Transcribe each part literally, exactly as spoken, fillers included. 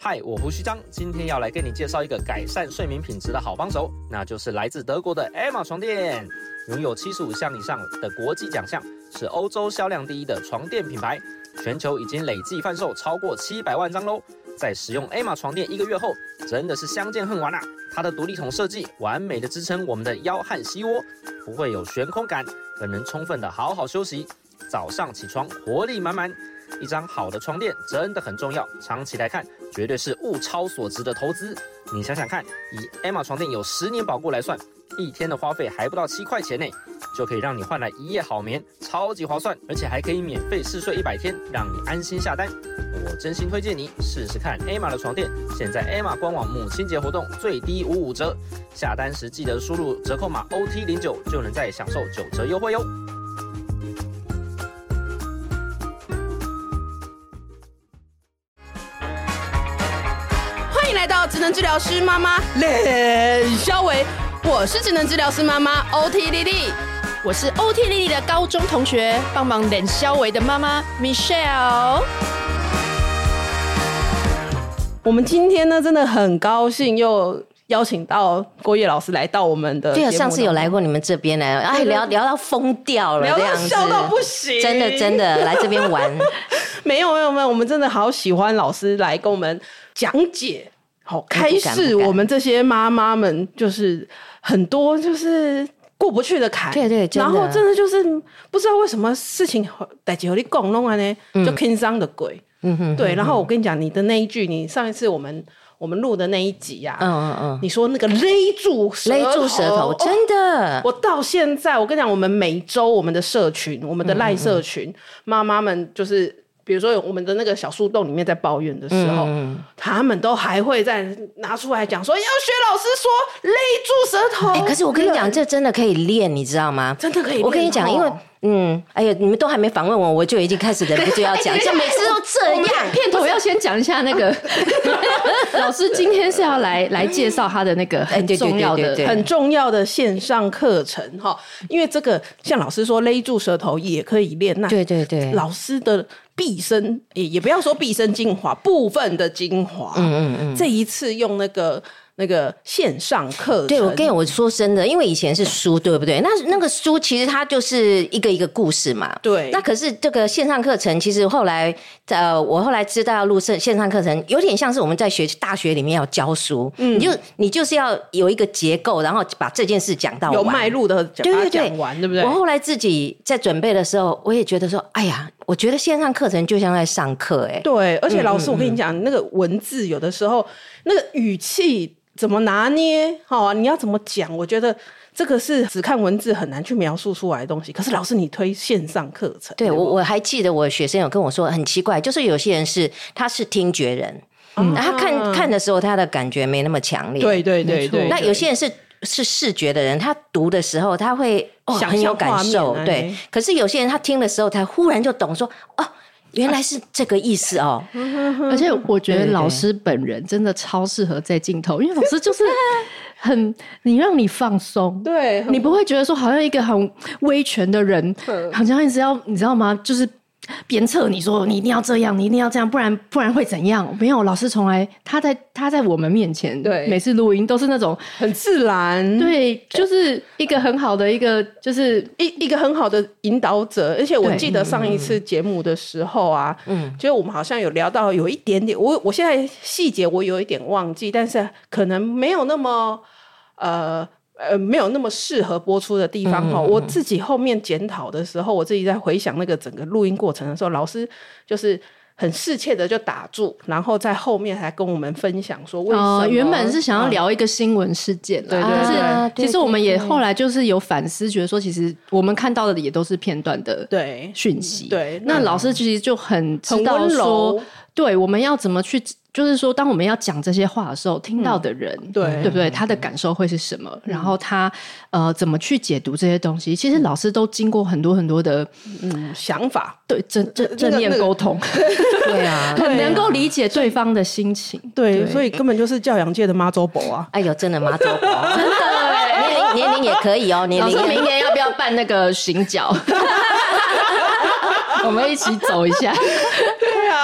嗨，我胡须章，今天要来跟你介绍一个改善睡眠品质的好帮手，那就是来自德国的 Emma 床垫。拥有七十五项以上的国际奖项，是欧洲销量第一的床垫品牌，全球已经累计贩售超过七百万张喽。在使用 Emma 床垫一个月后，真的是相见恨晚啊！它的独立筒设计完美的支撑我们的腰和膝窝，不会有悬空感，更能充分的好好休息。早上起床活力满满。一张好的床垫真的很重要，长期来看绝对是物超所值的投资。你想想看，以 Emma 床垫有十年保固来算，一天的花费还不到七块钱呢，就可以让你换来一夜好眠，超级划算，而且还可以免费试睡一百天，让你安心下单。我真心推荐你试试看 Emma 的床垫，现在 Emma 官网母亲节活动最低五五折，下单时记得输入折扣码 O T 零九 就能再享受九折优惠哟。 欢迎来到职能治疗师妈妈冷肖维，我是职能治疗师妈妈 O T 丽丽，我是 O T 丽丽的高中同学，帮忙冷肖维的妈妈 Michelle。我们今天呢，真的很高兴又邀请到郭叶老师来到我们的节目。 对啊，上次有来过你们这边来，哎，聊聊到疯掉了， 聊到这样子笑到不行， 真的真的来这边玩。 没有没有没有，我们真的好喜欢老师来跟我们讲解。好，开始我们这些妈妈们就是很多就是过不去的坎， 对对， 然后真的就是不知道为什么事情代志和你讲弄完呢，就轻伤的鬼，嗯哼，对。然后我跟你讲，你的那一句，你上一次我们我们录的那一集呀、啊，嗯嗯嗯，你说那个勒住舌头勒住舌头，真的、哦， 我到现在我跟你讲，我们每周我们的社群，我们的赖社群，嗯嗯妈妈们就是。比如说我们的那个小树洞里面在抱怨的时候、嗯、他们都还会再拿出来讲说要学老师说勒住舌头、 欸、可是我跟你讲这真的可以练，你知道吗？ 真的可以练。 我跟你讲因为嗯，哎呀，你们都还没访问我，我就已经开始忍不住要讲，就每次都这样。 片头要先讲一下那个老师今天是要来来介绍他的那个很重要的、 对对对对对很重要的线上课程哈，因为这个像老师说勒住舌头也可以练，那对对对， 老师的毕生也也不要说毕生精华，部分的精华，嗯嗯嗯，这一次用那个。那个线上课程， 对，我跟我说真的，因为以前是书，对不对？那那个书其实它就是一个一个故事嘛。 对。 那可是这个线上课程，其实后来呃，我后来知道要录线线上课程，有点像是我们在学大学里面要教书，嗯，你就你就是要有一个结构，然后把这件事讲到完， 有脉络的讲，把它讲完，对不对？ 我后来自己在准备的时候，我也觉得说，哎呀，我觉得线上课程就像在上课，哎， 对，而且老师，我跟你讲，嗯嗯嗯那个文字有的时候那个语气。怎么拿捏、哦、你要怎么讲，我觉得这个是只看文字很难去描述出来的东西，可是老师你推线上课程， 对，我我还记得我学生有跟我说很奇怪，就是有些人是他是听觉人、嗯、他看看的时候他的感觉没那么强烈， 对对对 对, 对， 那有些人是是视觉的人，他读的时候他会、哦、很有感受，对，可是有些人他听的时候他忽然就懂说哦原来是这个意思哦， 而且我觉得老师本人真的超适合在镜头，因为老师就是很你让你放松， 对， 你不会觉得说好像一个很威权的人，好像一直要你知道吗？就是鞭策你说你一定要这样，你一定要这样，不然不然会怎样？没有，老师从来他在他在我们面前，对，每次录音都是那种很自然， 对，就是一个很好的一个就是一一个很好的引导者。而且我记得上一次节目的时候啊，嗯，就是我们好像有聊到有一点点，我我现在细节我有一点忘记，但是可能没有那么呃。呃，没有那么适合播出的地方、嗯嗯、我自己后面检讨的时候，我自己在回想那个整个录音过程的时候，老师就是很适切的就打住，然后在后面还跟我们分享说为什么、呃、 原本是想要聊一个新闻事件、嗯、对对对，但是其实我们也后来就是有反思，觉得说其实我们看到的也都是片段的讯息， 对， 那老师其实就很知道说对我们要怎么去，就是说当我们要讲这些话的时候，听到的人、嗯、对对不对，他的感受会是什么、嗯、然后他呃怎么去解读这些东西，其实老师都经过很多很多的嗯想法， 对正正正面沟通、那個、对啊，很能够理解对方的心情， 对, 对，所以根本就是教养界的妈祖婆啊， 哎呦真的妈祖婆真的年龄年龄也可以哦，年龄明年要不要办那个行脚我们一起走一下对啊，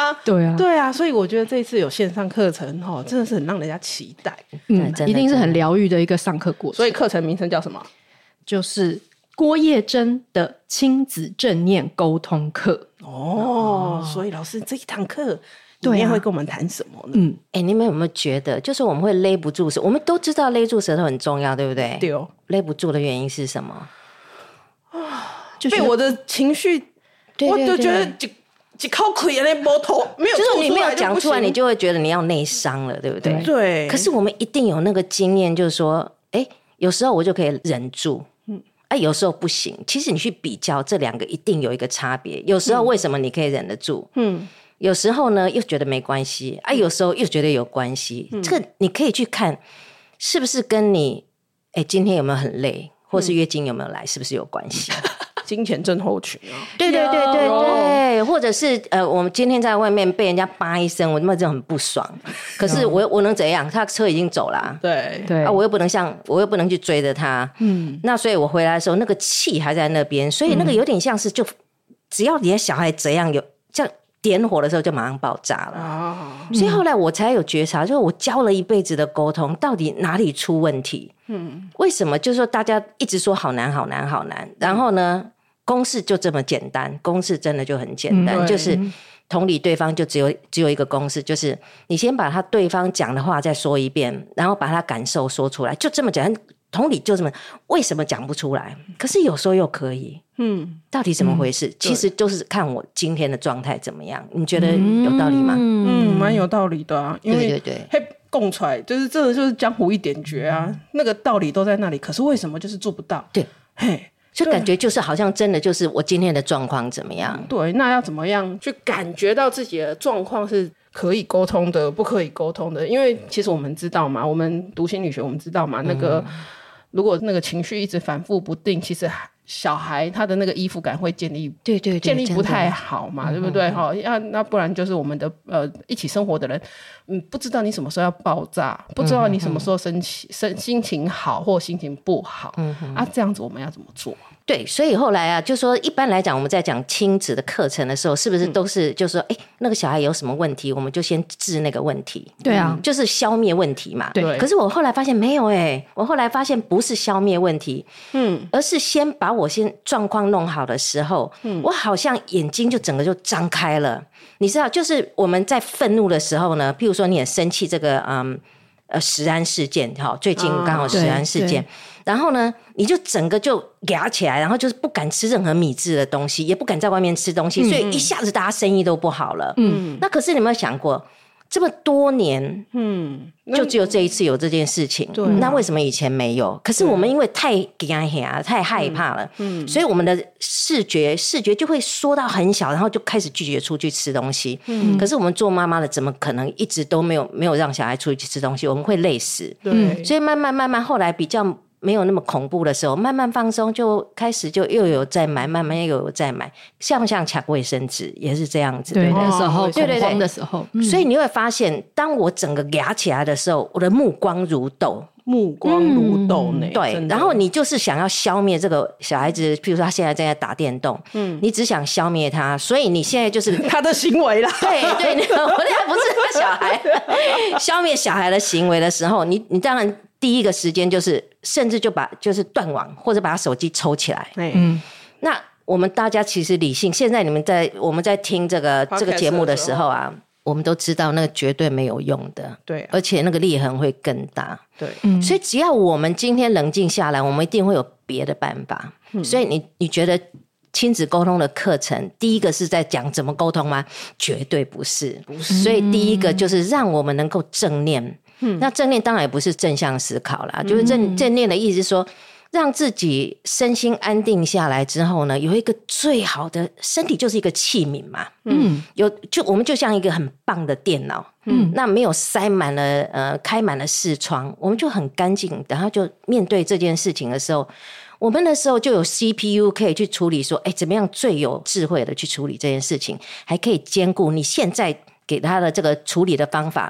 啊， 对啊， 对啊，所以我觉得这次有线上课程哦，真的是很让人家期待， 嗯，一定是很疗愈的一个上课过程。 所以课程名称叫什么？ 就是郭叶珍的亲子正念沟通课。 哦，所以老师这一堂课里面会跟我们谈什么呢？ 嗯，哎、欸，你们有没有觉得，就是我们会勒不住舌，我们都知道勒住舌头很重要，对不对？ 对哦。 勒不住的原因是什么？ 啊，就被我的情绪，对对对，我就觉得就就靠口也那摸头，没有， 就是你没有讲出来，你就会觉得你要内伤了，对不对？ 对。 可是我们一定有那个经验，就是说，哎、欸，有时候我就可以忍住。啊，有时候不行。其实你去比较这两个，一定有一个差别。有时候为什么你可以忍得住？嗯，有时候呢又觉得没关系啊，有时候又觉得有关系。嗯、这个你可以去看，是不是跟你哎今天有没有很累，或是月经有没有来，是不是有关系？ 金钱症候群啊， 对对对对对，或者是呃，我们今天在外面被人家叭一声，我他妈真的很不爽。可是我我能怎样？他车已经走了、啊， 对对啊，我又不能像我又不能去追着他，嗯，那所以我回来的时候，那个气还在那边，所以那个有点像是就、嗯、只要你的小孩怎样有这样点火的时候，就马上爆炸了。啊、所以后来我才有觉察，就是我教了一辈子的沟通，到底哪里出问题？嗯，为什么？就是说大家一直说好难好难好难，然后呢？公式就这么简单，公式真的就很简单，嗯、就是同理对方就只有只有一个公式，就是你先把他对方讲的话再说一遍，然后把他感受说出来，就这么简单。同理就这么，为什么讲不出来？可是有时候又可以，嗯，到底怎么回事？嗯、其实就是看我今天的状态怎么样。你觉得有道理吗？ 嗯，蛮有道理的啊，因为对对对， 供出来就是真的就是江湖一点诀啊，那个道理都在那里，可是为什么就是做不到？ 对， 嘿。 就感觉就是好像真的就是我今天的状况怎么样？ 对，那要怎么样去感觉到自己的状况是可以沟通的，不可以沟通的？因为其实我们知道嘛，我们读心理学，我们知道嘛，那个、嗯、如果那个情绪一直反复不定，其实小孩他的那个依附感会建立， 对对对， 建立不太好嘛，对不对？哈、嗯，那那不然就是我们的呃一起生活的人，嗯，不知道你什么时候要爆炸，不知道你什么时候生气、嗯、心情好或心情不好，嗯啊，这样子我们要怎么做？ 对，所以后来啊，就说一般来讲，我们在讲亲子的课程的时候，是不是都是就说，哎、嗯，那个小孩有什么问题，我们就先治那个问题， 对啊， 嗯、就是消灭问题嘛。 对。 可是我后来发现没有哎、欸，我后来发现不是消灭问题，嗯，而是先把我先状况弄好的时候，嗯，我好像眼睛就整个就张开了。你知道，就是我们在愤怒的时候呢，譬如说你很生气，这个嗯呃食安事件，哈，最近刚好食安事件。啊然后呢，你就整个就压起来，然后就是不敢吃任何米制的东西，也不敢在外面吃东西，嗯、所以一下子大家生意都不好了。嗯，那可是你有没有想过，这么多年，嗯，就只有这一次有这件事情，对、啊，那为什么以前没有？可是我们因为太惊吓、太害怕了，嗯，嗯所以我们的视觉视觉就会缩到很小，然后就开始拒绝出去吃东西。嗯，可是我们做妈妈的怎么可能一直都没有没有让小孩出去吃东西？我们会累死。对，所以慢慢慢慢后来比较。没有那么恐怖的时候，慢慢放松，就开始就又有在买，慢慢又有在买，像不像抢卫生纸也是这样子。 对，那时候对对对的时候、 嗯，所以你会发现，当我整个压起来的时候，我的目光如豆， 目光如豆呢、嗯。 对，然后你就是想要消灭这个小孩子，譬如说他现在正在打电动，嗯，你只想消灭他，所以你现在就是他的行为啦。 对对，我那不是他小孩，消灭小孩的行为的时候，你你当然。第一个时间就是，甚至就把就是断网，或者把他手机抽起来。嗯，那我们大家其实理性，现在你们在我们在听这个这个节目的时候啊，我们都知道那个绝对没有用的， 对， 而且那个裂痕会更大。 对， 嗯，所以只要我们今天冷静下来，我们一定会有别的办法。嗯、所以你你觉得亲子沟通的课程，第一个是在讲怎么沟通吗？绝对不是，不是。所以第一个就是让我们能够正念。嗯、那正念当然也不是正向思考啦，嗯、就是正正念的意思是说，让自己身心安定下来之后呢，有一个最好的身体就是一个器皿嘛，嗯，有就我们就像一个很棒的电脑，嗯，那没有塞满了呃开满了视窗，我们就很干净，然后就面对这件事情的时候，我们那时候就有 C P U 可以去处理说，哎，怎么样最有智慧的去处理这件事情，还可以兼顾你现在给他的这个处理的方法。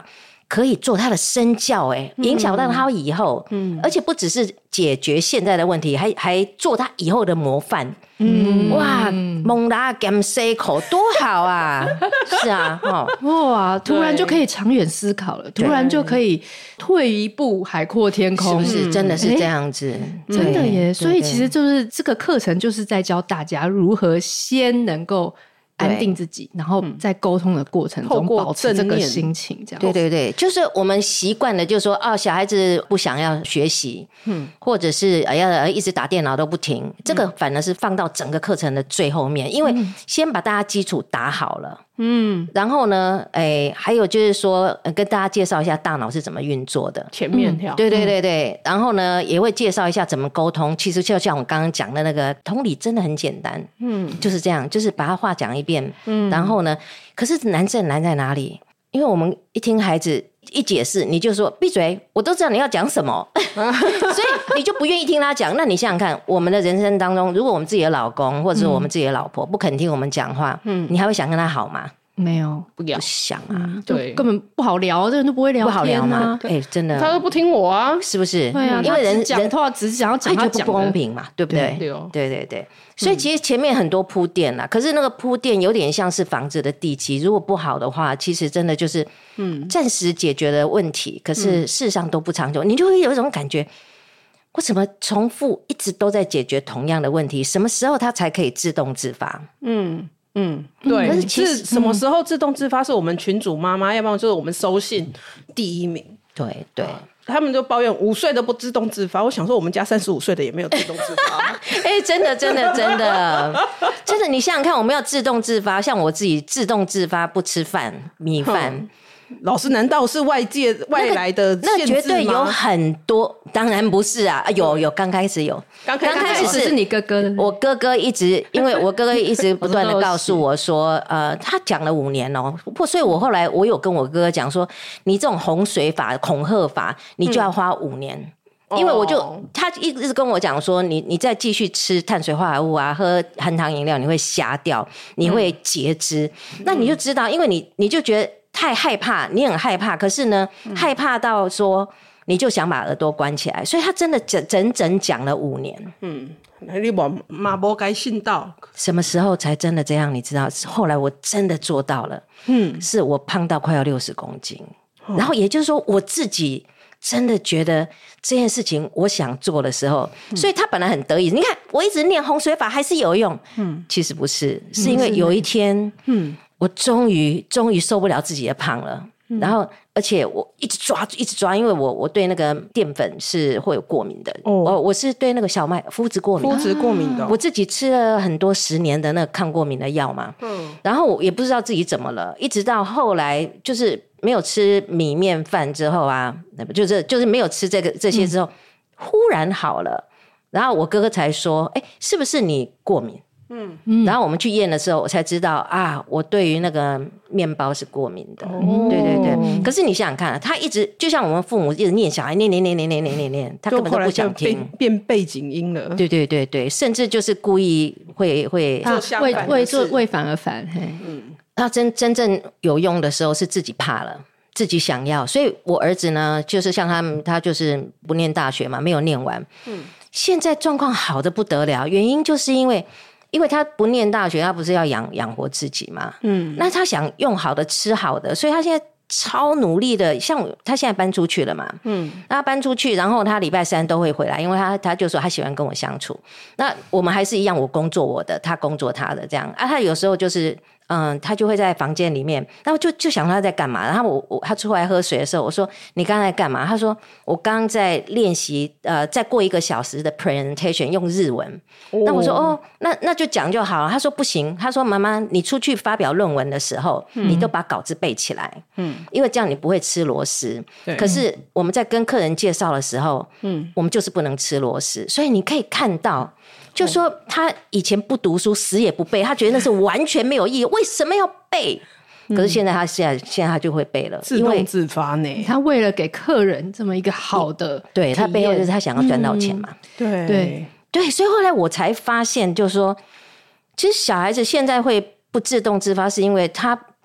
可以做他的身教，哎，影响到他以后，嗯，而且不只是解决现在的问题，还还做他以后的模范。嗯，哇，蒙拉甘塞口多好啊！是啊，哦， 哇，突然就可以长远思考了，突然就可以退一步海阔天空， 是不是？真的是这样子， 真的耶！所以其实就是这个课程就是在教大家如何先能够安定自己，然后在沟通的过程中保持这个心情，这样。 对对对，就是我们习惯的，就是说哦，小孩子不想要学习，嗯，或者是要一直打电脑都不停，这个反而是放到整个课程的最后面，因为先把大家基础打好了。嗯，然后呢，哎，还有就是说，呃、跟大家介绍一下大脑是怎么运作的， 前面条、 嗯，对对对对。嗯、然后呢，也会介绍一下怎么沟通。其实就像我刚刚讲的那个同理，真的很简单，嗯，就是这样，就是把他话讲一遍，嗯，然后呢，可是难在难在哪里？因为我们一听孩子一解释，你就说闭嘴，我都知道你要讲什么，所以你就不愿意听他讲。那你想想看，我们的人生当中，如果我们自己的老公或者是我们自己的老婆不肯听我们讲话，嗯，你还会想跟他好吗？ 没有， 不要想啊， 嗯、对，根本不好聊，这人都不会聊天、啊， 不好聊吗？哎、欸，真的， 他都不听我啊， 是不是？ 对啊， 因为人讲话只想要讲他讲不公平嘛，对不对？ 对哦， 对对对，所以其实前面很多铺垫啦，可是那个铺垫有点像是房子的地基，如果不好的话，其实真的就是嗯，暂时解决了问题，可是事实上都不长久，你就会有一种感觉。为什么重复一直都在解决同样的问题？什么时候它才可以自动自发？ 嗯嗯，对。可是其实什么时候自动自发是我们群主妈妈，要不然就是我们收信第一名。 对对、啊， 他们就抱怨五岁都不自动自发。我想说，我们家三十五岁的也没有自动自发。 哎欸，真的真的真的真的，你想想看，我们要自动自发，像我自己自动自发不吃饭米饭。 老师，难道是外界外来的限制吗？ 那绝对有很多，当然不是啊，有有，刚开始有， 刚开始是你哥哥的， 我哥哥一直，因为我哥哥一直不断的告诉我说，呃，他讲了五年哦，所以我后来我有跟我哥哥讲说，你这种洪水法、恐吓法，你就要花五年。嗯，因为我就他一直跟我讲说，你你再继续吃碳水化合物啊，喝含糖饮料，你会瞎掉，你会截肢。嗯，那你就知道，因为你你就觉得太害怕，你很害怕，可是呢，嗯，害怕到说你就想把耳朵关起来，所以他真的整整整讲了五年。嗯， 你妈不该信到什么时候才真的这样？你知道，后来我真的做到了。嗯，是我胖到快要六十公斤，哦，然后也就是说我自己真的觉得这件事情我想做的时候，嗯，所以他本来很得意。你看我一直念洪水法还是有用，嗯，其实不是，是因为有一天，嗯，我终于终于受不了自己的胖了，嗯，然后而且我一直抓一直抓，因为我我对那个淀粉是会有过敏的，哦，我我是对那个小麦麸质过敏， 麸质过敏的，哦， 我自己吃了很多十年的那个抗过敏的药嘛，嗯，然后我也不知道自己怎么了，一直到后来就是没有吃米面饭之后啊，就是就是没有吃这个这些之后，嗯，忽然好了，然后我哥哥才说，哎，是不是你过敏？嗯，然后我们去验的时候，我才知道啊，我对于那个面包是过敏的。哦，对对对。可是你想想看，他一直就像我们父母一直念小孩，念念念念念念念念，他根本都不想听， 变背景音了。 对对对对，甚至就是故意会会为为做为反而反。 嗯，他真真正有用的时候是自己怕了，自己想要。所以我儿子呢，就是像他们，他就是不念大学嘛，没有念完。嗯，现在状况好得不得了，原因就是因为。因为他不念大学，他不是要养养活自己嘛，嗯，那他想用好的吃好的，所以他现在超努力的，像他现在搬出去了嘛，嗯，那他搬出去，然后他礼拜三都会回来，因为他他就说他喜欢跟我相处，那我们还是一样，我工作我的，他工作他的这样啊，他有时候就是嗯，他就会在房间里面，然后就就想他在干嘛，然后我我他出来喝水的时候，我说你刚才干嘛？他说我刚刚在练习，呃，再过一个小时的 presentation 用日文。哦，那我说哦，那那就讲就好了。他说不行，他说妈妈，你出去发表论文的时候，嗯，你都把稿子背起来，嗯，因为这样你不会吃螺丝。可是我们在跟客人介绍的时候，嗯，我们就是不能吃螺丝，所以你可以看到。就说他以前不读书，死也不背，他觉得那是完全没有意义，为什么要背？可是现在他现在现在他就会背了， 自动自发呢。 他为了给客人这么一个好的， 对，他背后就是他想要赚到钱嘛。 嗯，对对对，所以后来我才发现，就是说，其实小孩子现在会不自动自发，是因为他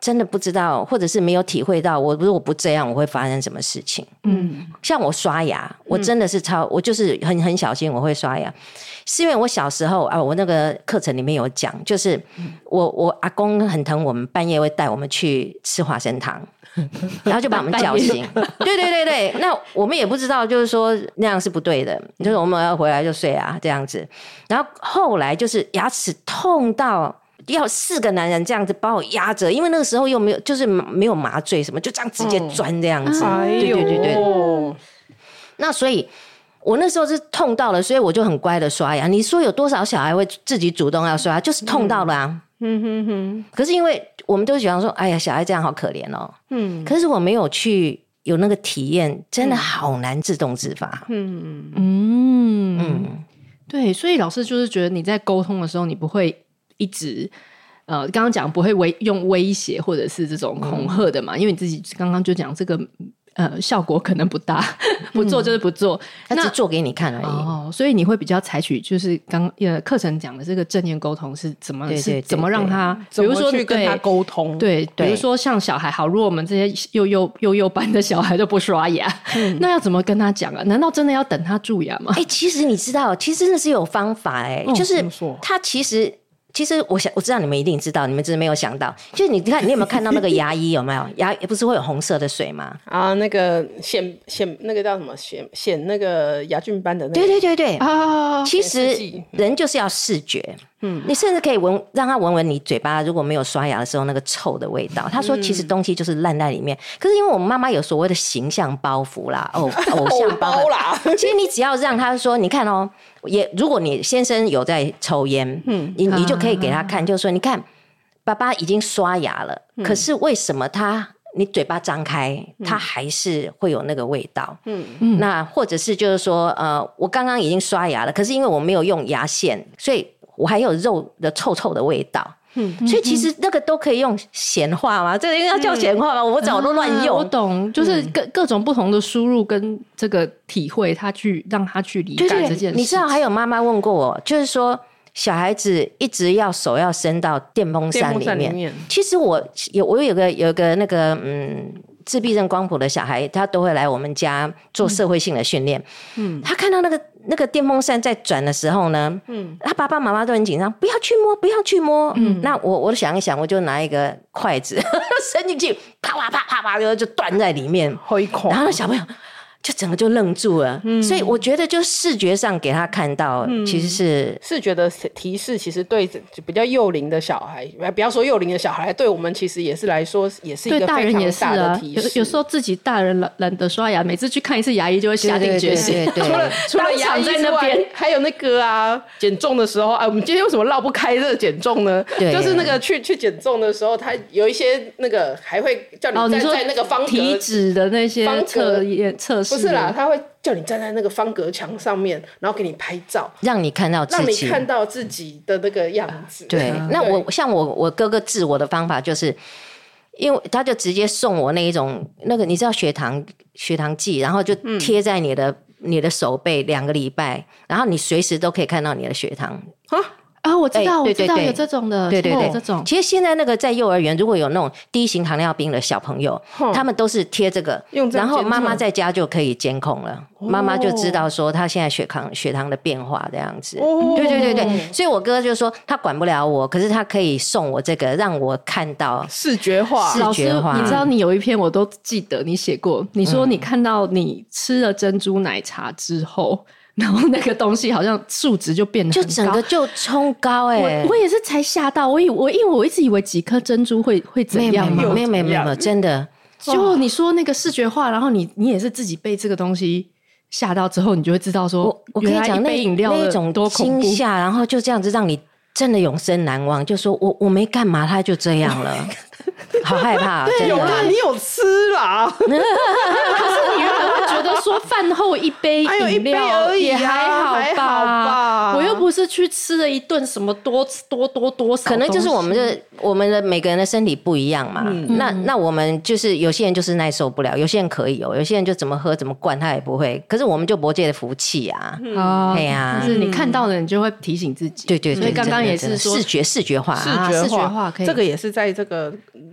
真的不知道，或者是没有体会到，我如果不这样，我会发生什么事情。嗯，像我刷牙，我真的是超，我就是很很小心，我会刷牙，是因为我小时候啊，我那个课程里面有讲，就是我我阿公很疼我们，半夜会带我们去吃花生糖。然后就把我们叫醒，对对对对，那我们也不知道，就是说那样是不对的，就是我们要回来就睡啊这样子。然后后来就是牙齿痛到要四个男人这样子把我压着，因为那个时候又没有，就是没有麻醉什么，就这样直接钻这样子。 嗯、 对对对对。那所以我那时候是痛到了，所以我就很乖的刷牙。你说有多少小孩会自己主动要刷牙？就是痛到了啊。嗯哼哼。可是因为我们都想说，哎呀，小孩这样好可怜哦。嗯。可是我没有去有那个体验，真的好难自动自发。嗯嗯嗯。对，所以老师就是觉得你在沟通的时候，你不会一直呃，刚刚讲不会威用威胁或者是这种恐吓的嘛？嗯、因为你自己刚刚就讲这个。呃，效果可能不大，不做就是不做， 他、嗯、只做给你看而已。 哦，所以你会比较采取就是刚呃课程讲的这个正念沟通是怎么， 对对对对是怎么让他，比如说去跟他沟通， 对，比如说像小孩好，如果我们这些幼幼幼幼班的小孩都不刷牙，嗯、那要怎么跟他讲啊？难道真的要等他蛀牙吗？ 哎、欸，其实你知道，其实真的是有方法哎、欸，哦、就是他其实。其实我想我知道你们一定知道，你们只是没有想到。就是你看，你有没有看到那个牙医有没有？牙不是会有红色的水吗？ 啊，那个显显那个叫什么显显那个牙菌斑的那个。 对对对对啊！ 其实人就是要视觉。嗯，你甚至可以闻，让他闻闻你嘴巴如果没有刷牙的时候那个臭的味道。他说，其实东西就是烂在里面。嗯、可是因为我们妈妈有所谓的形象包袱啦，哦，偶像包啦。其实你只要让他说，你看哦，也如果你先生有在抽烟，嗯，你你就可以给他看，啊、就是说，你看爸爸已经刷牙了，嗯、可是为什么他你嘴巴张开，他还是会有那个味道？嗯嗯。那或者是就是说，呃，我刚刚已经刷牙了，可是因为我没有用牙线，所以。我还有肉的臭臭的味道，嗯，所以其实那个都可以用显化嘛，这个应该要叫显化嘛，嗯、我找都乱用、 啊。我懂，就是各、嗯、各种不同的输入跟这个体会，他去让他去理解这件事。 你知道，还有妈妈问过我，就是说小孩子一直要手要伸到电风扇里面，里面其实我有我有个有个那个嗯。自闭症光谱的小孩，他都会来我们家做社会性的训练。嗯，他看到那个那个电风扇在转的时候呢，嗯，他爸爸妈妈都很紧张，不要去摸，不要去摸。嗯，那我我想一想，我就拿一个筷子伸进去，啪啪啪啪啪，然后就断在里面，然后小朋友就整个就愣住了。嗯，所以我觉得就视觉上给他看到，嗯、其实是视觉的提示，其实对比较幼龄的小孩，不要说幼龄的小孩，对我们其实也是来说，也是一个非常大的提示。 有有时候自己大人懒懒得刷牙，每次去看一次牙医就会下定决心。 除了除了牙医之外，还有那个啊，减重的时候啊，我们今天为什么绕不开这个减重呢？就是那个去去减重的时候，他有一些那个还会叫你站在那个方格、哦、 体脂的那些测验测试。 不是啦，他会叫你站在那个方格墙上面，然后给你拍照， 让你看到自己， 让你看到自己的那个样子。 对， 嗯、 那我像我我哥哥治我的方法就是，因为他就直接送我那一种那个你知道血糖血糖计，然后就贴在你的、嗯、你的手背两个礼拜，然后你随时都可以看到你的血糖啊。 啊，我知道， 欸、 我知道有这种的， 对对对， 这种。 其实现在那个在幼儿园，如果有那种第一型糖尿病的小朋友，嗯、他们都是贴这个，然后妈妈在家就可以监控了，哦、妈妈就知道说他现在血糖血糖的变化这样子。哦、对对对对，所以我哥就说他管不了我，可是他可以送我这个，让我看到视觉化。 视觉化， 你知道你有一篇我都记得你写过，你说你看到你吃了珍珠奶茶之后。然后那个东西好像数值就变得很高， 就整个就冲高哎、 欸！我我也是才吓到，我以我因为我一直以为几颗珍珠会会怎样嘛， 没有没有没有，真的。 就你说那个视觉化，然后你你也是自己被这个东西吓到之后，你就会知道说， 我我跟你讲，那饮料那种惊吓，然后就这样子让你真的永生难忘。就说我我没干嘛，他就这样了。好害怕， 对，有啦，你有吃啦。可是你原本会觉得说饭后一杯饮料也还好吧， 还好吧， 我又不是去吃了一顿什么多多多多少， 可能就是我们的我们的每个人的身体不一样嘛。嗯、那那我们就是有些人就是耐受不了，有些人可以哦，有些人就怎么喝怎么灌他也不会。可是我们就魔界的福气啊， 哦，对呀，就是你看到的你就会提醒自己， 对对对。 所以刚刚也是说视觉视觉化， 视觉化， 化可以， 这个也是在这个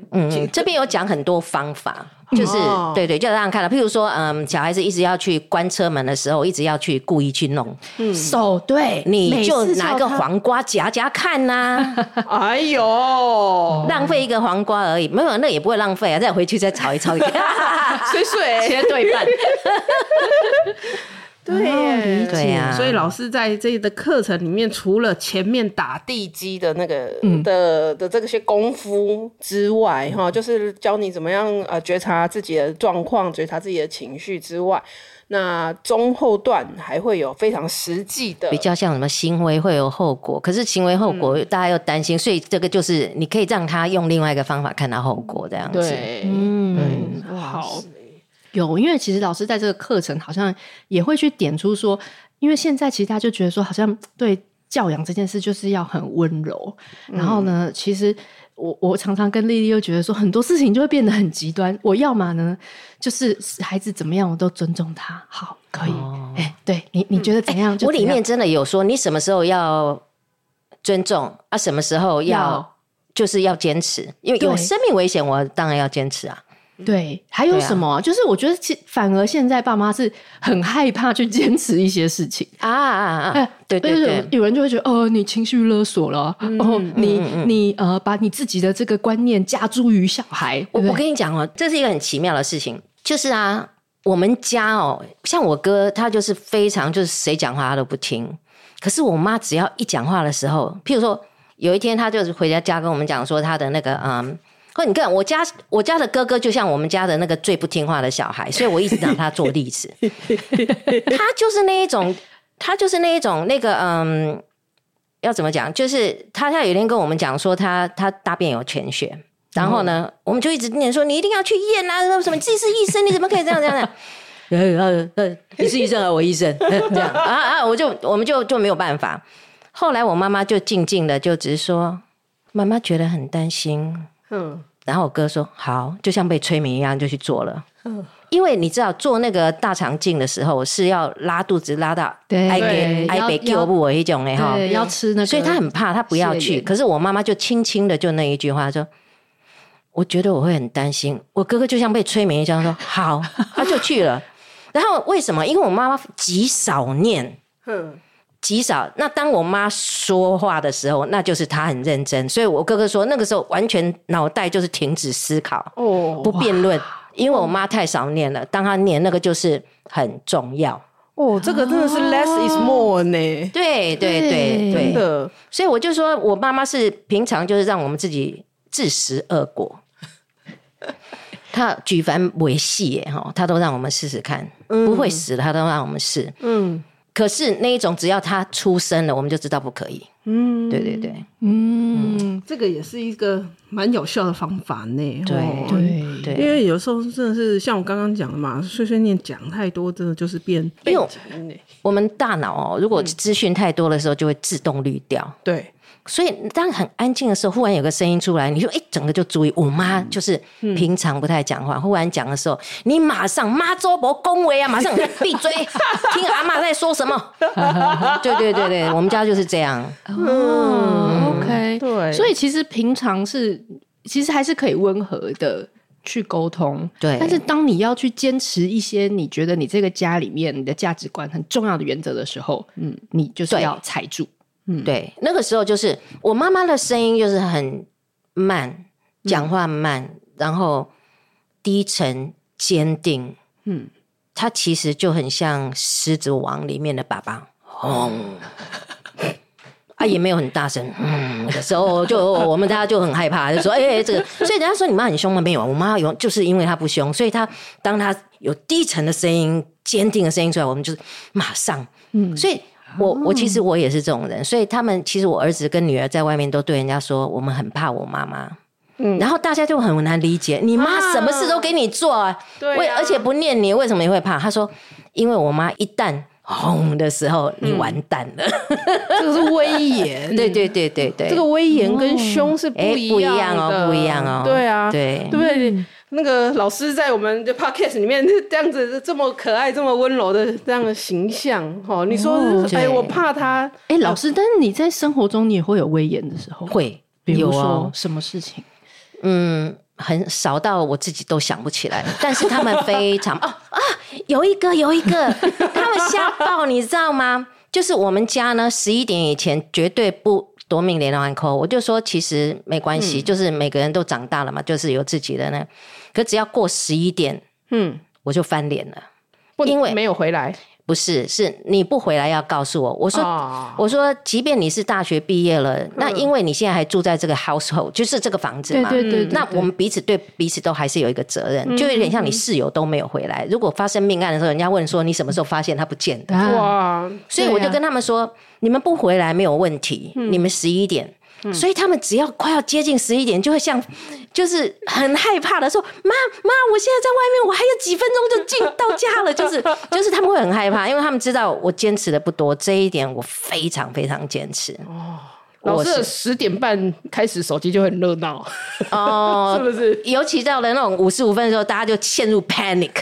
嗯，这边有讲很多方法。就是、哦、对对，就让人看到，譬如说，嗯，小孩子一直要去关车门的时候，一直要去故意去弄手、嗯，对， 你就拿个黄瓜夹夹看呐、 啊。哎呦， 浪费一个黄瓜而已，没有，那也不会浪费啊，再回去再炒一炒， 水水切对半。 对耶， 对呀、啊， 所以老师在这个课程里面，除了前面打地基的那个、嗯、的的这些功夫之外，哈，就是教你怎么样呃觉察自己的状况，觉察自己的情绪之外，那中后段还会有非常实际的， 比较像什么行为会有后果，可是行为后果大家又担心，嗯、所以这个就是你可以让他用另外一个方法看到后果，这样子。 对， 嗯，嗯好。有，因为其实老师在这个课程好像也会去点出说，因为现在其实大家就觉得说，好像对教养这件事就是要很温柔，嗯、然后呢，其实我我常常跟丽丽又觉得说，很多事情就会变得很极端。我要嘛呢，就是孩子怎么样我都尊重他，好，可以，哎、哦欸，对你你觉得怎样就怎样、欸？ 我里面真的有说，你什么时候要尊重啊？什么时候要, 要就是要坚持？因为有生命危险，我当然要坚持啊。 对，还有什么、啊？就是我觉得其反而现在爸妈是很害怕去坚持一些事情啊啊啊！欸、对对对， 有人就会觉得，哦、呃，你情绪勒索了，嗯、哦，你嗯嗯你呃，把你自己的这个观念加诸于小孩。 我我跟你讲哦，这是一个很奇妙的事情，就是啊，我们家哦，像我哥，他就是非常就是谁讲话他都不听，可是我妈只要一讲话的时候，譬如说有一天他就是回家家跟我们讲说他的那个嗯。你看我家我家的哥哥就像我们家的那个最不听话的小孩，所以我一直拿他做例子。他就是那一种，他就是那一种那个嗯，要怎么讲？就是他他有一天跟我们讲说他他大便有潜血，然后呢，嗯、我们就一直念说你一定要去验啊，什么自己是医生，你怎么可以这样这样这样？呃呃，你是医生啊，我医生这样啊啊，我就我们就就没有办法。后来我妈妈就静静的就只是说，妈妈觉得很担心，嗯。然后我哥说好，就像被催眠一样就去做了。嗯，因为你知道做那个大肠镜的时候是要拉肚子拉到爱给爱被救不为一种哎哈， 要吃那个， 所以他很怕，他不要去。可是我妈妈就轻轻的就那一句话说，我觉得我会很担心。我哥哥就像被催眠一样说好，他就去了。然后为什么？因为我妈妈极少念。嗯。极少，那当我妈说话的时候，那就是她很认真，所以我哥哥说那个时候完全脑袋就是停止思考，哦，不辩论，因为我妈太少念了，当她念那个就是很重要。 哦，这个真的是 less is more 呢。 对对对对， 真的。 所以我就说我妈妈是平常就是让我们自己自食恶果，她举凡为戏耶，她都让我们试试看，嗯、不会死的她都让我们试，嗯。可是那一种只要他出生了，我们就知道不可以。嗯，对对对， 嗯，嗯这个也是一个蛮有效的方法呢。 对、哦、对对， 因为有时候真的是像我刚刚讲的嘛，碎碎念讲太多，真的就是变因为我们大脑哦，如果资讯太多的时候，就会自动滤掉。 嗯、对。 所以当很安静的时候，忽然有个声音出来，你就哎，整个就注意。我妈就是平常不太讲话，嗯、忽然讲的时候，你马上妈周伯恭维啊，马上闭嘴，听阿嬷在说什么。对对对对，我们家就是这样。 嗯 ，OK， 对。 所以其实平常是，其实还是可以温和的去沟通。 对。 但是当你要去坚持一些你觉得你这个家里面你的价值观很重要的原则的时候，嗯，你就是要踩住。 嗯，对，那个时候就是我妈妈的声音就是很慢，讲话慢，嗯、然后低沉坚定。嗯，她其实就很像《狮子王》里面的爸爸，轰、嗯，啊也没有很大声。嗯，那个时候就我们大家就很害怕，就说：“哎、欸，这个。”所以人家说你妈很凶吗？没有，我妈有，就是因为她不凶，所以她当她有低沉的声音、坚定的声音出来，我们就是马上。嗯，所以。我我其实我也是这种人，所以他们其实我儿子跟女儿在外面都对人家说我们很怕我妈妈，嗯，然后大家就很难理解，你妈什么事都给你做啊，对啊，而且不念你，为什么你会怕？他说，因为我妈一旦轰的时候，你完蛋了， 这个是威严， 对对对对对， 这个威严跟凶是不一样的， 哦，不一样哦， 对啊， 对对不对？那个老师在我们的 podcast 里面这样子这么可爱这么温柔的这样的形象，哦，你说哎、哦，我怕他哎，老师，但是你在生活中你也会有威严的时候， 会， 比如说什么事情？ 嗯， 很少到我自己都想不起来，但是他们非常哦啊，有一个有一个，他们吓爆，你知道吗？就是我们家呢，十一点以前绝对不夺命连环扣。我就说其实没关系，嗯、就是每个人都长大了嘛，就是有自己的那，可只要过十一点，嗯，我就翻脸了，因为没有回来。 不是，是你不回来要告诉我。我说，哦、我说，即便你是大学毕业了，嗯、那因为你现在还住在这个 household， 就是这个房子嘛， 对对 对, 对, 对， 那我们彼此对彼此都还是有一个责任，嗯、就有点像你室友都没有回来。如果发生命案的时候，人家问说你什么时候发现他不见的？哇！所以我就跟他们说，啊、你们不回来没有问题，嗯、你们十一点。嗯、所以他们只要快要接近十一点，就会像，就是很害怕的说：“妈妈，我现在在外面，我还有几分钟就进到家了。”就是就是他们会很害怕，因为他们知道我坚持的不多，这一点我非常非常坚持。 哦，老师十点半开始手机就很热闹哦，是不是？ 尤其到了那种五十五分的时候，大家就陷入 panic。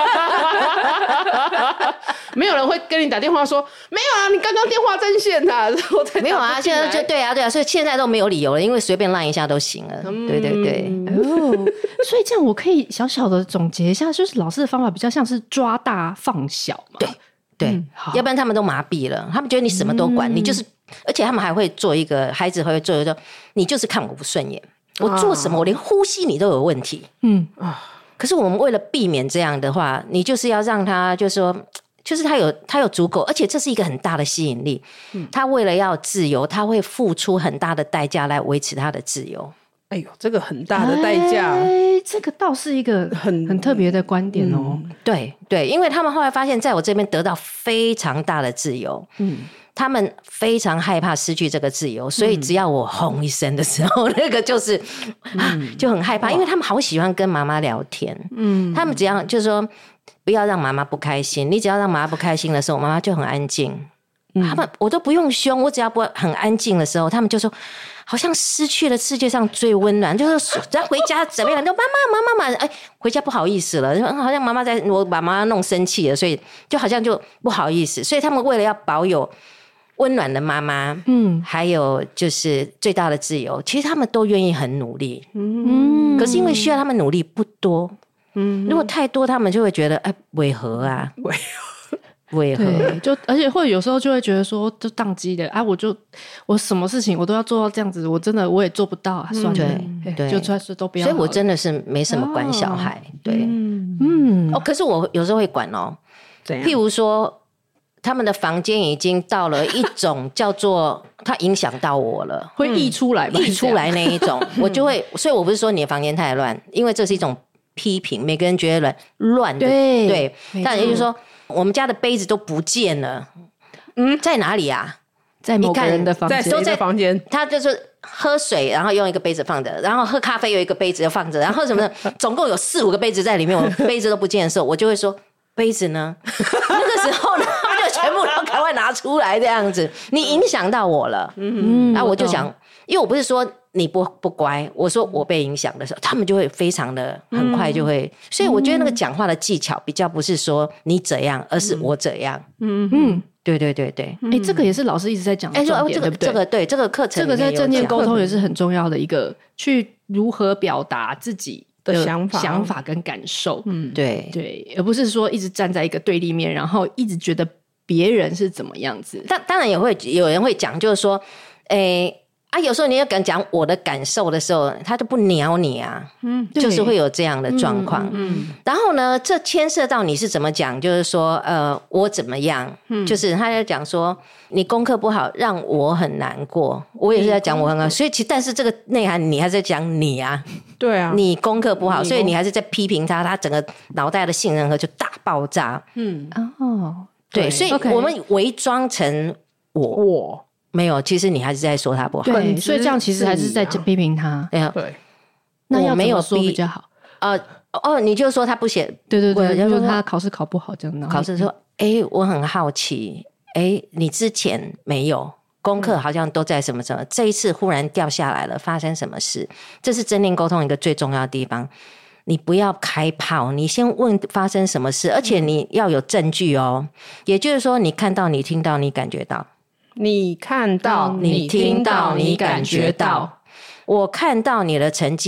没有人会跟你打电话说没有啊，你刚刚电话占线啊，我才没有啊，现在就对啊对啊，所以现在都没有理由了，因为随便烂一下都行了。嗯、对对对， 哦，所以这样我可以小小的总结一下，就是老师的方法比较像是抓大放小嘛。 对对、嗯，要不然他们都麻痹了，他们觉得你什么都管，嗯、你就是，而且他们还会做一个孩子会做一个，你就是看我不顺眼，我做什么、啊、我连呼吸你都有问题。嗯啊，可是我们为了避免这样的话，你就是要让他就是说。就是他有他有足够，而且这是一个很大的吸引力。嗯、他为了要自由，他会付出很大的代价来维持他的自由。 哎呦，这个很大的代价， 哎、这个倒是一个很很特别的观点哦。 嗯、对对，因为他们后来发现，在我这边得到非常大的自由。嗯，他们非常害怕失去这个自由，所以只要我轰一声的时候，嗯、那个就是、嗯啊、就很害怕，因为他们好喜欢跟妈妈聊天。嗯，他们只要就是说。不要让妈妈不开心，你只要让妈妈不开心的时候，妈妈就很安静。嗯、他们我都不用凶，我只要不很安静的时候，他们就说好像失去了世界上最温暖，就是只要回家怎么样，就妈妈妈妈妈，哎，回家不好意思了，好像妈妈在我把妈妈弄生气了，所以就好像就不好意思，所以他们为了要保有温暖的妈妈，嗯，还有就是最大的自由，其实他们都愿意很努力，嗯，可是因为需要他们努力不多。嗯，如果太多，他们就会觉得，哎，为何啊？为何？为何？ 就而且会有时候就会觉得说，就宕机的，啊，我就我什么事情我都要做到这样子，我真的我也做不到啊，算了， 对对， 就算是都不要。 所以我真的是没什么管小孩，哦、对，嗯嗯，哦，可是我有时候会管哦，譬如说，他们的房间已经到了一种叫做它影响到我了， 会溢出来吧， 溢出来那一种，我就会，所以我不是说你的房间太乱，因为这是一种。批评每个人觉得乱乱的，对对，但也就是说，我们家的杯子都不见了，嗯，在哪里啊？ 在某个人的房间， 在在房间， 他就是喝水，然后用一个杯子放着，然后喝咖啡有一个杯子又放着，然后什么的，总共有四五个杯子在里面，我杯子都不见的时候，我就会说杯子呢？那个时候呢，他们就全部都赶快拿出来这样子，你影响到我了，嗯，然后我就想，因为我不是说。你不不乖，我说我被影响的时候，他们就会非常的很快就会，嗯、所以我觉得那个讲话的技巧比较不是说你怎样，而是我怎样。嗯嗯，对对对对， 哎、欸，这个也是老师一直在讲的重点， 哎、欸，这个这个对这个课程， 这个在正念沟通也是很重要的一个，去如何表达自己的想法、想法跟感受。 嗯，对对，而不是说一直站在一个对立面，然后一直觉得别人是怎么样子。 但当然也会有人会讲，就是说，哎、欸。啊，有时候你要敢讲我的感受的时候，他就不鸟你啊，嗯，就是会有这样的状况。嗯, 嗯，然后呢，这牵涉到你是怎么讲，就是说，呃，我怎么样，嗯，就是他在讲说你功课不好，让我很难过。我也是在讲我很难过，所以其但是这个内涵你还是在讲你啊， 对啊， 你功课不好，所以你还是在批评他，他整个脑袋的杏仁核就大爆炸。嗯，哦，对，对所以我们伪装成我我。没有，其实你还是在说他不好， 对，所以这样其实还是在批评他。 对， 对， 那要怎么说比较好？ 呃，哦，你就说他不写， 对对对，就说他考试考不好这样。 考试说，哎，我很好奇，哎，你之前没有功课好像都在什么什么，这一次忽然掉下来了，发生什么事？这是正念沟通一个最重要的地方。你不要开炮，你先问发生什么事，而且你要有证据哦。也就是说，你看到、你听到、你感觉到。 你看到， 你听到，你感觉到。我看到你的成绩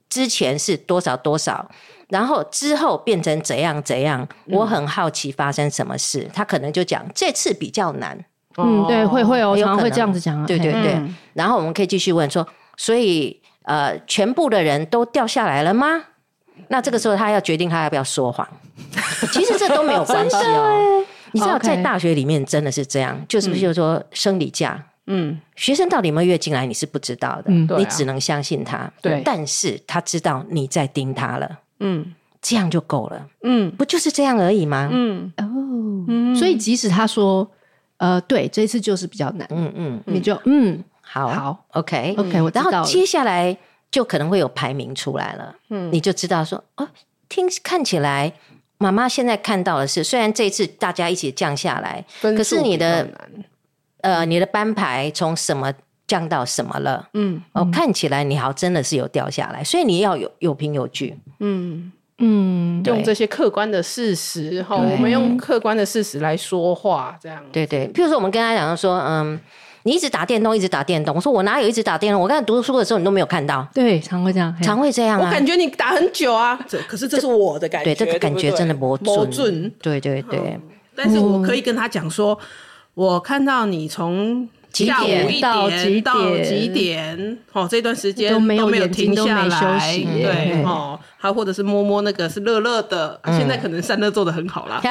之前是多少多少，然后之后变成怎样怎样，我很好奇发生什么事，他可能就讲这次比较难。 嗯，对，会会哦，常常会这样子讲、啊。 对对对、嗯，然后我们可以继续问说，所以呃，全部的人都掉下来了吗？那这个时候他要决定他要不要说谎。其实这都没有关系哦。你知道在大学里面真的是这样，就是比如说生理假，嗯，学生到底有没有约进来你是不知道的，嗯，你只能相信他。对，但是他知道你在盯他了，嗯，这样就够了，嗯，不就是这样而已吗？嗯， 哦，嗯，所以即使他说。呃，对，这一次就是比较难，嗯嗯，你就嗯， 好， 好 ，OK OK， 我知道了。 然后接下来就可能会有排名出来了，嗯，你就知道说，哦，听看起来妈妈现在看到的是，虽然这一次大家一起降下来，可是你的呃你的班排从什么降到什么了，嗯，哦，看起来你好真的是有掉下来，所以你要有有凭有据， 嗯。嗯，用这些客观的事实哈，我们用客观的事实来说话，这样对对。譬如说，我们跟他讲说，嗯，你一直打电动，一直打电动。我说我哪有一直打电动？我刚才读书的时候你都没有看到。 对，常会这样， 常会这样啊。 我感觉你打很久啊，这可是这是我的感觉， 对，这个感觉真的没准。对对对、 嗯。但是我可以跟他讲说，我看到你从。下午一点到几点？哦，这段时间都没有停下来，休息对哦，还或者是摸摸那个是热热的、嗯啊，现在可能散热做得很好啦。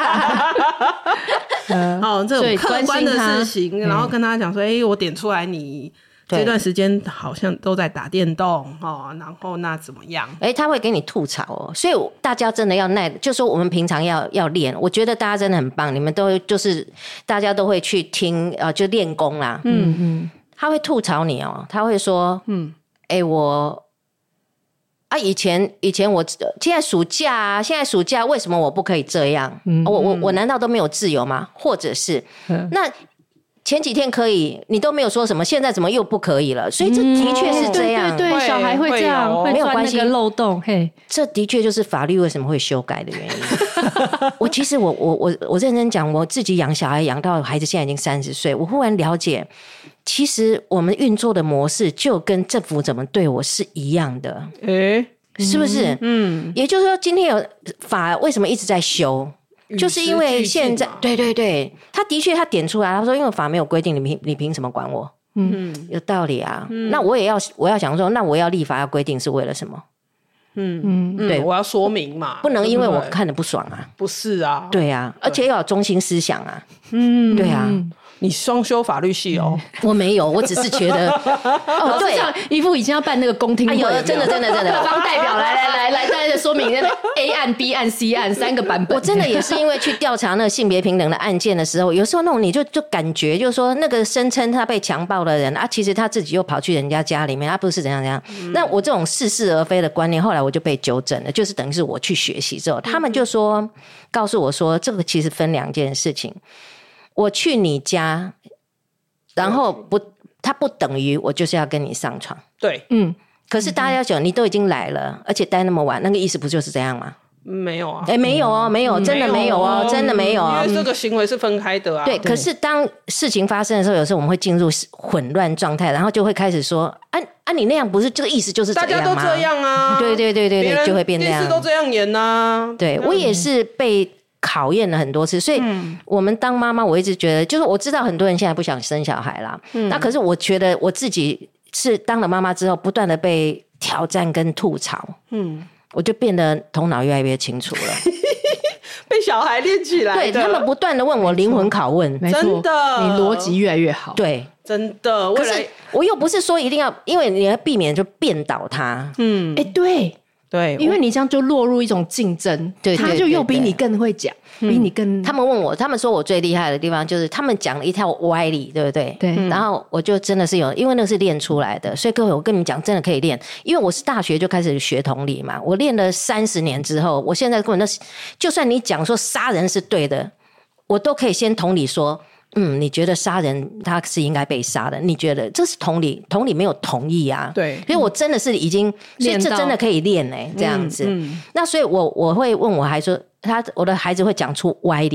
哦，这种客观的事情，然后跟他讲说，哎、欸，我点出来你。这段时间好像都在打电动哦，然后那怎么样？ 哎、欸，他会给你吐槽哦，所以大家真的要耐，就说我们平常要要练。我觉得大家真的很棒，你们都就是大家都会去听呃，就练功啦。嗯嗯，他会吐槽你哦，他会说，嗯，哎、欸，我啊，以前以前我现在暑假啊，现在暑假为什么我不可以这样？嗯、我我我难道都没有自由吗？或者是、嗯、那？前几天可以，你都没有说什么，现在怎么又不可以了？所以这的确是这样， 嗯、对, 对对，小孩会这样，会没有关系， 漏洞。嘿， 这的确就是法律为什么会修改的原因。我其实我我我我认真讲，我自己养小孩养到孩子现在已经三十岁，我忽然了解，其实我们运作的模式就跟政府怎么对我是一样的。诶，是不是？嗯，也就是说，今天有法为什么一直在修？就是因为现在，对对对，他的确他点出来，他说因为法没有规定，你凭你凭什么管我？嗯，有道理啊。嗯、那我也要我要想说，那我要立法要规定是为了什么？ 嗯嗯，对，我要说明嘛， 不能因为我看得不爽啊。 不是啊， 对啊，而且要有中心思想啊。嗯，对啊。 你双修法律系哦？ 我没有，我只是觉得哦，对，一副已经要办那个公听会， 有真的真的真的， 方代表来来来来，大家说明 A 案、B 案、C 案三个版本。 我真的也是因为去调查那个性别平等的案件的时候，有时候那种你就就感觉就是说那个声称他被强暴的人啊，其实他自己又跑去人家家里面，他不是怎样怎样。嗯、那我这种似是而非的观念，后来我就被纠正了，就是等于是我去学习之后，他们就说告诉我说，这个其实分两件事情。我去你家。然后不，它不等于我就是要跟你上床。 对， 嗯。可是大家要讲，你都已经来了，而且待那么晚，那个意思不就是这样吗？ 没有啊， 哎，没有哦，没有，真的没有哦，嗯、真的没有哦。 因为这个行为是分开的啊。 对，可是当事情发生的时候，有时候我们会进入混乱状态，然后就会开始说，啊啊，你那样不是这个意思就是这样吗？ 大家都这样啊。 对对对对对，就会变这样。 电视都这样演啊。 对，我也是被。考验了很多次，所以我们当妈妈，我一直觉得，就是我知道很多人现在不想生小孩啦，嗯、那可是我觉得我自己是当了妈妈之后，不断的被挑战跟吐槽，嗯，我就变得头脑越来越清楚了， 被小孩练起来， 对他们不断的问我灵魂拷问， 真的， 你逻辑越来越好， 对， 真的， 可是我又不是说一定要，因为你要避免就变倒他， 嗯，哎、欸，对。 对， 因为你这样就落入一种竞争， 对， 他就又比你更会讲，比你更。 他们问我，他们说我最厉害的地方就是他们讲了一套歪理，对不对？ 对。 然后我就真的是有，因为那是练出来的，所以各位，我跟你们讲，真的可以练。因为我是大学就开始学同理嘛，我练了三十年之后，我现在根本都是，就算你讲说杀人是对的，我都可以先同理说。嗯，你觉得杀人他是应该被杀的？你觉得这是同理，同理没有同意啊？ 对， 所以我真的是已经，所以这真的可以练哎、欸，这样子。嗯嗯、那所以我我会问我孩子说，他我的孩子会讲出歪理，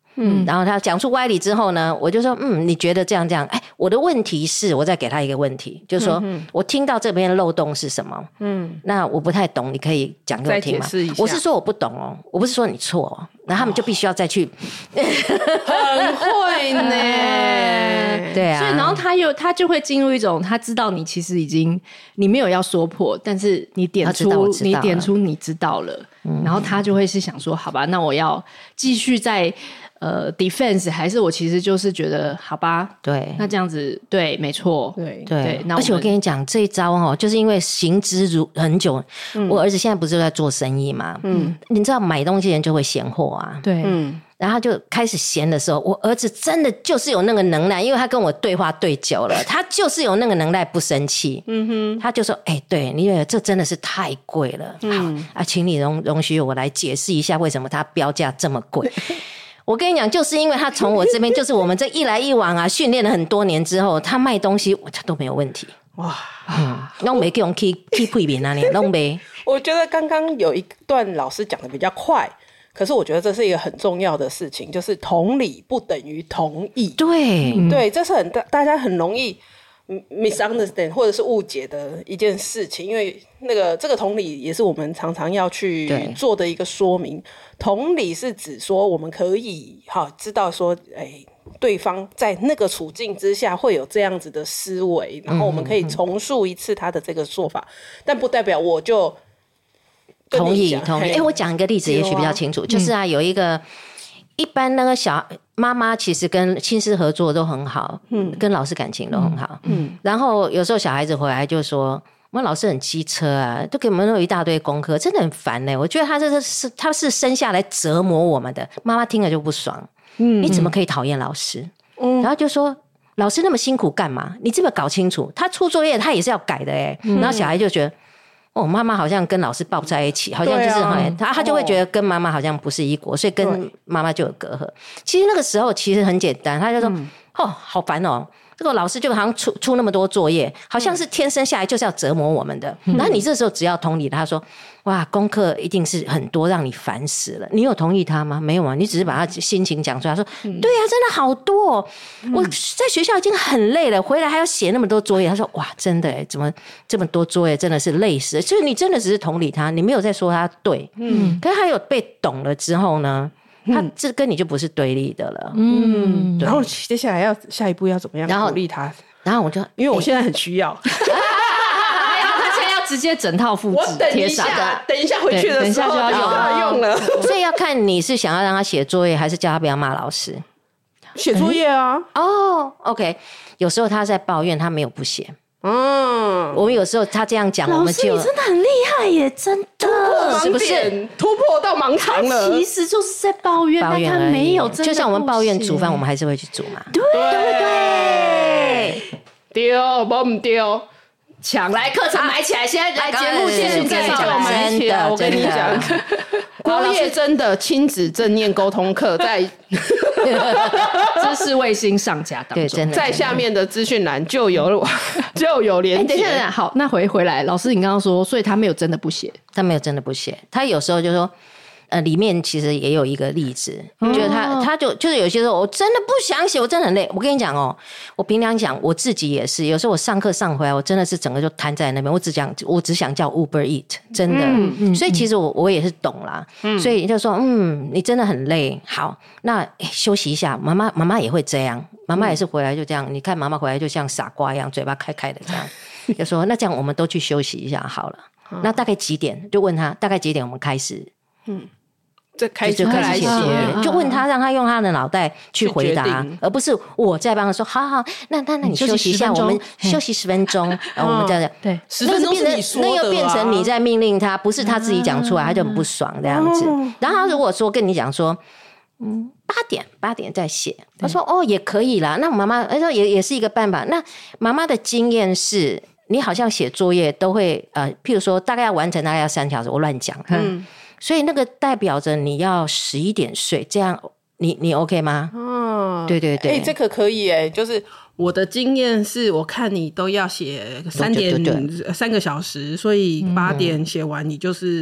嗯，然后他讲出歪理之后呢，我就说，嗯，你觉得这样这样？哎，我的问题是，我再给他一个问题，就是说、嗯、我听到这边的漏洞是什么？嗯，那我不太懂，你可以讲给我听吗？我是说我不懂哦，我不是说你错哦，然后他们就必须要再去， 哦、很会呢， 对啊， 所以然后他又他就会进入一种，他知道你其实已经你没有要说破，但是你点出你点出你知道了，嗯、然后他就会是想说，好吧，那我要继续在。呃 ，defense 还是我其实就是觉得，好吧， 对， 那这样子对，没错， 对对。而且我跟你讲，这一招哦，就是因为行之如很久、嗯。我儿子现在不是在做生意嘛，嗯，你知道买东西的人就会嫌货啊， 对，嗯， 然后他就开始嫌的时候，我儿子真的就是有那个能耐，因为他跟我对话对久了，他就是有那个能耐不生气，嗯哼，他就说，哎、欸，对，因为这真的是太贵了，嗯、好啊，请你容容许我来解释一下为什么它标价这么贵。我跟你讲，就是因为他从我这边，就是我们这一来一往啊，训练了很多年之后，他卖东西他都没有问题。哇，弄没给我们 keep keep 配面啊，你弄没？ 我觉得刚刚有一段老师讲的比较快，可是我觉得这是一个很重要的事情，就是同理不等于同意。 对、 嗯、对，这是很大家很容易 misunderstand 或者是误解的一件事情，因为那个这个同理也是我们常常要去做的一个说明。同理是指说我们可以好知道说，哎，对方在那个处境之下会有这样子的思维，然后我们可以重述一次他的这个做法，嗯、但不代表我就同意同意。哎，我讲一个例子也许比较清楚，啊、就是啊，有一个一般那个小妈妈其实跟亲师合作都很好，嗯，跟老师感情都很好，嗯，然后有时候小孩子回来就说。我们老师很机车啊，都给我们弄一大堆功课，真的很烦呢、欸。我觉得他这是他是生下来折磨我们的，妈妈听了就不爽。嗯，你怎么可以讨厌老师？嗯，然后就说老师那么辛苦干嘛？你这么搞清楚，他出作业他也是要改的哎、欸。嗯、然后小孩就觉得，哦，妈妈好像跟老师抱在一起，好像就是、啊、他他就会觉得跟妈妈好像不是一国，所以跟妈妈就有隔阂。其实那个时候其实很简单，他就说，嗯、哦，好烦哦。这个老师就好像出出那么多作业，好像是天生下来就是要折磨我们的。嗯、然后你这时候只要同理他说，哇，功课一定是很多，让你烦死了。你有同意他吗？没有啊，你只是把他心情讲出来，说，嗯、对啊，真的好多、哦嗯，我在学校已经很累了，回来还要写那么多作业。他说，哇，真的耶，怎么这么多作业，真的是累死了。所以你真的只是同理他，你没有在说他对，嗯，可是他有被懂了之后呢？他这跟你就不是对立的了，嗯， 然后接下来要下一步要怎么样鼓励他？ 然后我就因为我现在很需要， 他现在要直接整套复制贴上， 等一下回去的时候就要用了。 所以要看你是想要让他写作业，还是叫他不要骂老师。 写作业啊， 哦 ，OK， 有时候他在抱怨，他没有不写。嗯，我们有时候他这样讲，我们就老师你真的很厉害耶，真的是不是突破到盲肠了？ 其实就是在抱怨， 抱怨但他没有真的， 就像我们抱怨煮饭，我们还是会去煮嘛， 对对对， 丢不唔丢？ 抢来课程买起来，现在来节目现在就买起来。我跟你讲，郭叶真的亲子正念沟通课在知识卫星上架当中， 在下面的资讯栏就有就有连结。 等一下，等一下，好，那回回来，老师，你刚刚说，所以他没有真的不写， 他没有真的不写，他有时候就说。呃，里面其实也有一个例子，哦、觉得他他就就是有些时候我真的不想写，我真的很累。我跟你讲哦，我平常讲我自己也是，有时候我上课上回来，我真的是整个就瘫在那边，我只讲我只想叫 Uber Eat， 真的。嗯嗯、所以其实我我也是懂啦，嗯、所以就说嗯，你真的很累，好，那休息一下。妈妈妈妈也会这样，妈妈也是回来就这样。嗯、你看妈妈回来就像傻瓜一样，嘴巴开开的这样，就说那这样我们都去休息一下好了。嗯、那大概几点？就问他大概几点我们开始？嗯。 就开始开始写作业， 就问他，让他用他的脑袋去回答，而不是我在帮他说。好好，那那那你休息一下，我们休息十分钟，然后我们这样。 对， 十分钟是你说的， 那又变成你在命令他，不是他自己讲出来，他就很不爽这样子。然后他如果说跟你讲说，嗯，八点八点再写，他说哦也可以啦。那妈妈他说也也是一个办法。那妈妈的经验是，你好像写作业都会呃，譬如说大概要完成大概要三小时，我乱讲，嗯。所以那个代表着你要十一点睡，这样你你 OK 吗？嗯，对对对， 哎、欸，这个可以哎、欸，就是我的经验是，我看你都要写三点三个小时，所以八点写完，你就是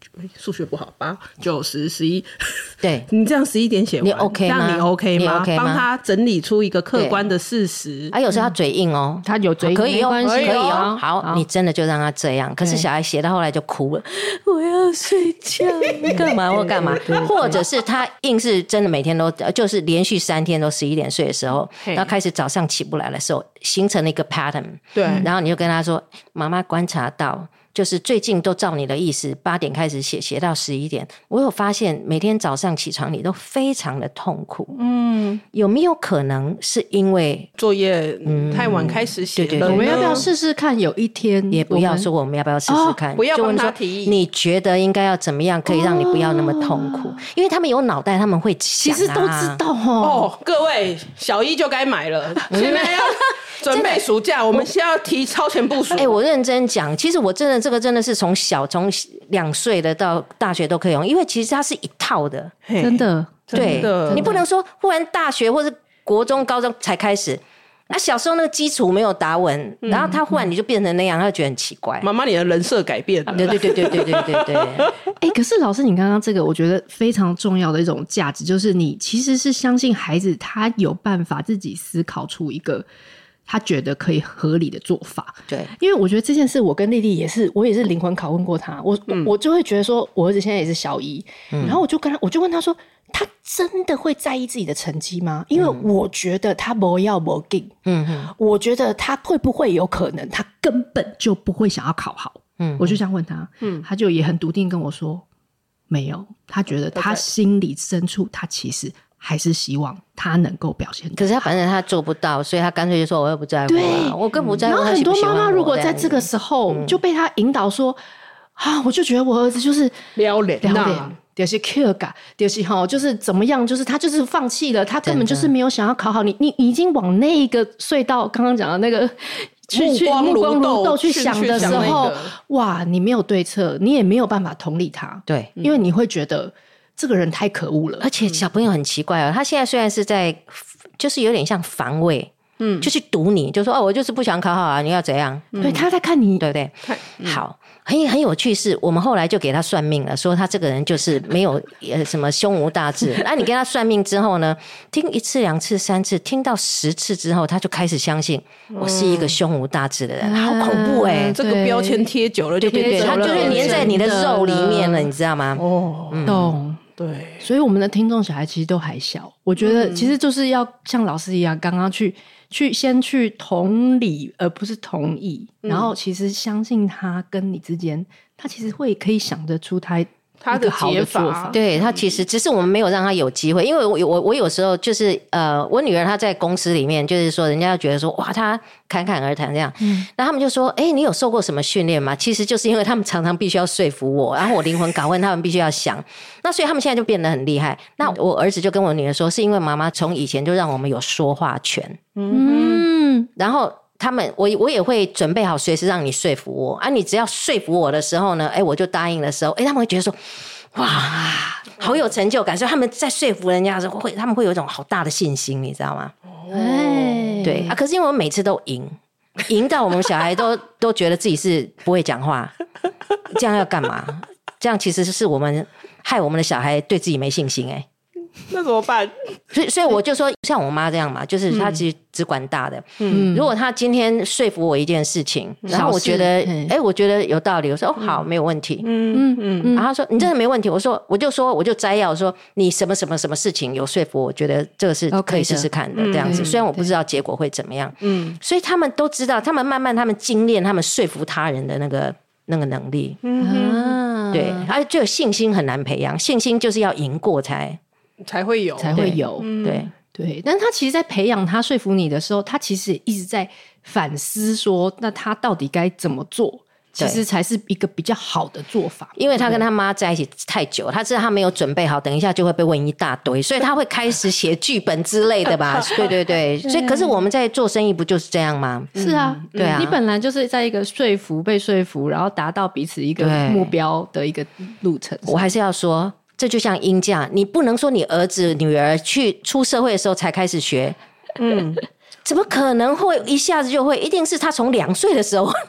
数学不好，八九十十一， 对， 你这样十一点写完， 你 OK 吗？ 这样你 OK 吗？ OK 吗？ 帮他整理出一个客观的事实。 啊，有时候他嘴硬哦， 他有嘴硬可以哦， 没关系可以哦。 好， 好，你真的就让他这样。可是小孩写到后来就哭了，我要睡觉，干嘛或干嘛，或者是他硬是真的每天都就是连续三天都十一点睡的时候，然后开始早上起不来的时候，形成了一个 pattern。 对， 然后你就跟他说，妈妈观察到。就是最近都照你的意思，八点开始写，写到十一点。我有发现，每天早上起床你都非常的痛苦。嗯，有没有可能是因为作业太晚开始写了？ 对对对， 我们要不要试试看？有一天也不要说我们要不要试试看， 哦、不要帮他提议。 你觉得应该要怎么样可以让你不要那么痛苦？哦、因为他们有脑袋，他们会想、啊， 其实都知道哦。 哦，各位小一就该买了，现在要。准备暑假，我们现在要提超前部署。 哎、欸，我认真讲，其实我真的这个真的是从小从两岁的到大学都可以用，因为其实它是一套的， 真的。 对， 真的你不能说忽然大学或是国中、高中才开始。那小时候那个基础没有打稳，嗯、然后他忽然你就变成那样，他就觉得很奇怪。 妈妈，你的人设改变了。 对对对对对对对对。 哎、欸，可是老师，你刚刚这个，我觉得非常重要的一种价值，就是你其实是相信孩子他有办法自己思考出一个。他觉得可以合理的做法， 对， 因为我觉得这件事，我跟丽丽也是，我也是灵魂拷问过他，我、嗯、我就会觉得说，我儿子现在也是小一，嗯、然后我就跟他，我就问他说，他真的会在意自己的成绩吗？因为我觉得他不要不进，嗯哼，我觉得他会不会有可能，他根本就不会想要考好，嗯，我就这样问他，嗯，他就也很笃定跟我说，没有，他觉得他心里深处，他其实。还是希望他能够表现， 可是他反正他做不到，所以他干脆就说我又不在乎、啊，我更不在乎。 然后很多妈妈如果在这个时候就被他引导说、嗯、啊，我就觉得我儿子就是撩脸撩脸，就是Q感，就是哈，就是怎么样，就是他就是放弃了，他根本就是没有想要考好。你你已经往那一个隧道，刚刚讲的那个。去去目光如豆去想的时候，哇，你没有对策，你也没有办法同理他， 对， 因为你会觉得。这个人太可恶了， 而且小朋友很奇怪哦，他现在虽然是在，就是有点像防卫，嗯，就去堵你，就说哦，我就是不想考好啊，你要怎样？ 对，他在看你， 对不对？嗯、好，很很有趣是，我们后来就给他算命了，说他这个人就是没有呃什么胸无大志。那、啊、你给他算命之后呢，听一次、两次、三次，听到十次之后，他就开始相信我是一个胸无大志的人，嗯、好恐怖哎、欸！ 这个标签贴久了就变对对对，他就是粘在你的肉里面了，你知道吗？ 哦，嗯、懂。 对， 所以我们的听众小孩其实都还小，我觉得其实就是要像老师一样，刚刚去去先去同理，而不是同意，嗯、然后其实相信他跟你之间，他其实会可以想得出他。 他的解法， 对他其实只是我们没有让他有机会，因为我我我有时候就是呃，我女儿她在公司里面，就是说人家觉得说哇，她侃侃而谈这样，嗯，然后他们就说，哎、欸，你有受过什么训练吗？其实就是因为他们常常必须要说服我，然后我灵魂拷问他们必须要想，那所以他们现在就变得很厉害。那我儿子就跟我女儿说，是因为妈妈从以前就让我们有说话权，嗯，然后。他们我我也会准备好随时让你说服我啊！你只要说服我的时候呢，哎，我就答应的时候，哎，他们会觉得说，哇，好有成就感，所以他们在说服人家的时候会，他们会有一种好大的信心，你知道吗？哦，对啊，可是因为我们每次都赢，赢到我们小孩都都觉得自己是不会讲话，这样要干嘛？这样其实是我们害我们的小孩对自己没信心哎、欸。 那怎么办？ 所以，所以我就说，像我妈这样嘛，就是她其实只管大的。嗯，如果她今天说服我一件事情，然后我觉得，哎、欸，我觉得有道理，我说哦，好，没有问题。嗯嗯嗯。然后她说你真的没问题，我说我就说我就摘要说你什么什么什么事情有说服我，我觉得这个是可以试试看的这样子。虽然我不知道结果会怎么样，嗯，所以他们都知道，他们慢慢他们精炼他们说服他人的那个那个能力。嗯，对，而且就有信心很难培养，信心就是要赢过才。 才会有， 才会有， 对、嗯、 对。但他其实，在培养他、说服你的时候，他其实一直在反思说，那他到底该怎么做？其实才是一个比较好的做法。 因为他跟他妈在一起太久，他知道他没有准备好，等一下就会被问一大堆，所以他会开始写剧本之类的吧？对对对。所以，可是我们在做生意不就是这样吗？ 是啊， 嗯、对啊。 你本来就是在一个说服、被说服，然后达到彼此一个目标的一个路程。 我还是要说。这就像音架，你不能说你儿子女儿去出社会的时候才开始学，嗯，怎么可能会一下子就会？一定是他从两岁的时候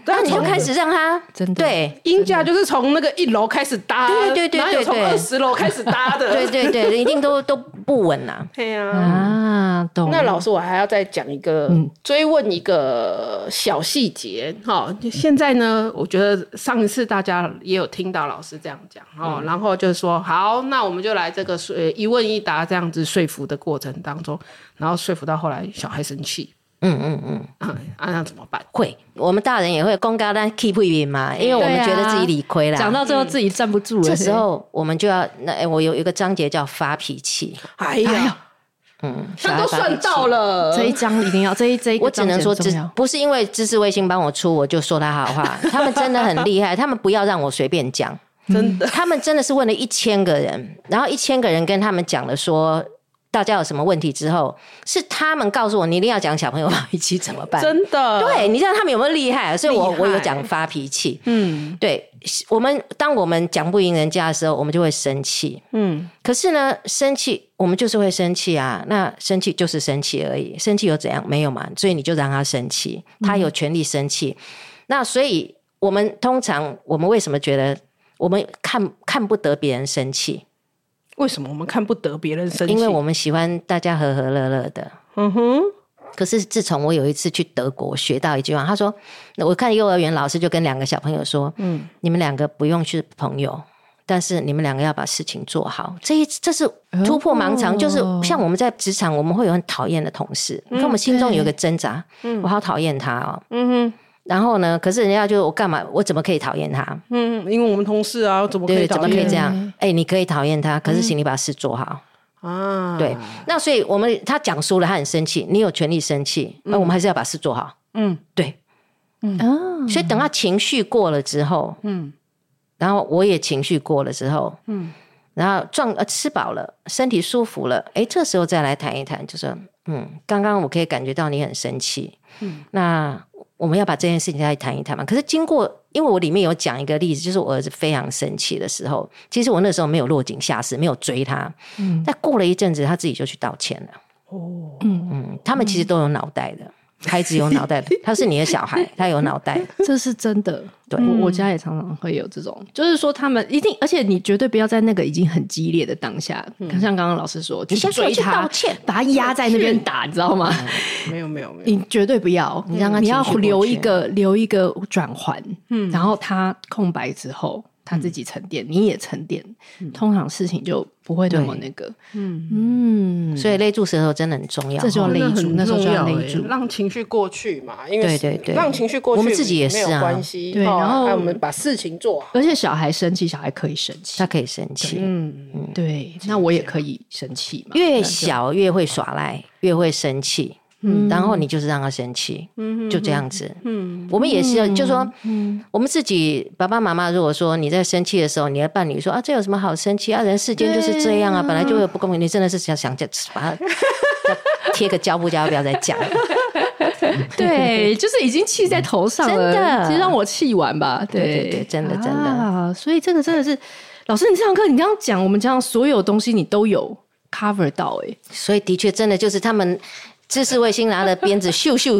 那你就开始让他真的对鹰架就是从那个一楼开始搭， 对对对对对， 从二十楼开始搭的， 对对对，一定都都不稳呐。 对呀啊，懂。 那老师，我还要再讲一个，嗯、追问一个小细节哈。现在呢，我觉得上一次大家也有听到老师这样讲哦，嗯、然后就是说，好，那我们就来这个一问一答这样子说服的过程当中，然后说服到后来小孩生气。嗯嗯嗯，啊，那怎么办？ 会，我们大人也会公告但 keep 一边嘛，因为我们觉得自己理亏啦， 讲、啊、到最后自己站不住了。 这时候我们就要，那我有一个章节叫发脾气。 哎呀，嗯，他都算到了， 这一章一定要，这一这一个我只能说，不是因为知识卫星帮我出，我就说他好话。他们真的很厉害，他们不要让我随便讲， 真的， 他们真的是问了一千个人，然后一千个人跟他们讲了说。大家有什么问题之后，是他们告诉我，你一定要讲小朋友发脾气怎么办？ 真的， 对，你知道他们有没有厉害？所以我我有讲发脾气。嗯，对，我们当我们讲不赢人家的时候，我们就会生气。嗯，可是呢，生气我们就是会生气啊。那生气就是生气而已，生气又怎样？没有嘛。所以你就让他生气，他有权利生气。嗯、那所以我们通常我们为什么觉得我们看看不得别人生气？ 为什么我们看不得别人生气？ 因为我们喜欢大家和和乐乐的。嗯哼。可是自从我有一次去德国学到一句话，他说，我看幼儿园老师就跟两个小朋友说，嗯，你们两个不用是朋友，但是你们两个要把事情做好。这一这是突破盲肠，哦、就是像我们在职场，我们会有很讨厌的同事，嗯、可我们心中有一个挣扎，嗯、我好讨厌他哦。嗯哼。然后呢？可是人家就我干嘛？我怎么可以讨厌他？ 嗯，因为我们同事啊，怎么可以讨厌？ 对，怎么可以这样？哎、欸，你可以讨厌他，可是请你把事做好、嗯、啊。对，那所以我们他讲输了，他很生气，你有权利生气，那、嗯、我们还是要把事做好。嗯，对，嗯啊，所以等他情绪过了之后，嗯，然后我也情绪过了之后，嗯，然后壮呃吃饱了，身体舒服了，哎，这时候再来谈一谈，就说，嗯，刚刚我可以感觉到你很生气，嗯，那。我们要把这件事情再谈一谈嘛？可是经过，因为我里面有讲一个例子，就是我儿子非常生气的时候，其实我那时候没有落井下石，没有追他。嗯，但过了一阵子，他自己就去道歉了。哦，嗯嗯，他们其实都有脑袋的，孩子有脑袋的，他是你的小孩，他有脑袋， 这是真的。 对， 我, 我家也常常会有这种，就是说他们一定，而且你绝对不要在那个已经很激烈的当下，嗯、像刚刚老师说， 你去追他， 道歉把他压在那边打，你知道吗？ 嗯、没有没有没有， 你绝对不要， 你让他你要留一个留一个转环，嗯，然后他空白之后。他自己沉淀，嗯、你也沉淀，嗯、通常事情就不会那么那个。嗯嗯，所以勒住舌头真的很重要， 这就要勒住，那时候就要勒住， 让情绪过去嘛。因为对对对， 让情绪过去， 我们自己也是啊， 没有关系。 对，然后我们把事情做好。 而且小孩生气，小孩可以生气， 他可以生气。 嗯嗯，对，那我也可以生气嘛。 越小越会耍赖，越会生气。嗯，然后你就是让他生气，嗯，就这样子。嗯，我们也是，就是说，嗯，我们自己爸爸妈妈，如果说你在生气的时候，你的伴侣说啊，这有什么好生气啊？人世间就是这样啊，本来就会有不公平，你真的是想想把它贴个胶布胶，不要再讲了。 对，就是已经气在头上了， 真的， 其实让我气完吧。对对对，真的真的。 啊，所以这个真的是，老师，你这堂课你刚刚讲，我们讲所有东西你都有 cover 到，哎， 所以的确真的就是他们。知识卫星拿了鞭子咻咻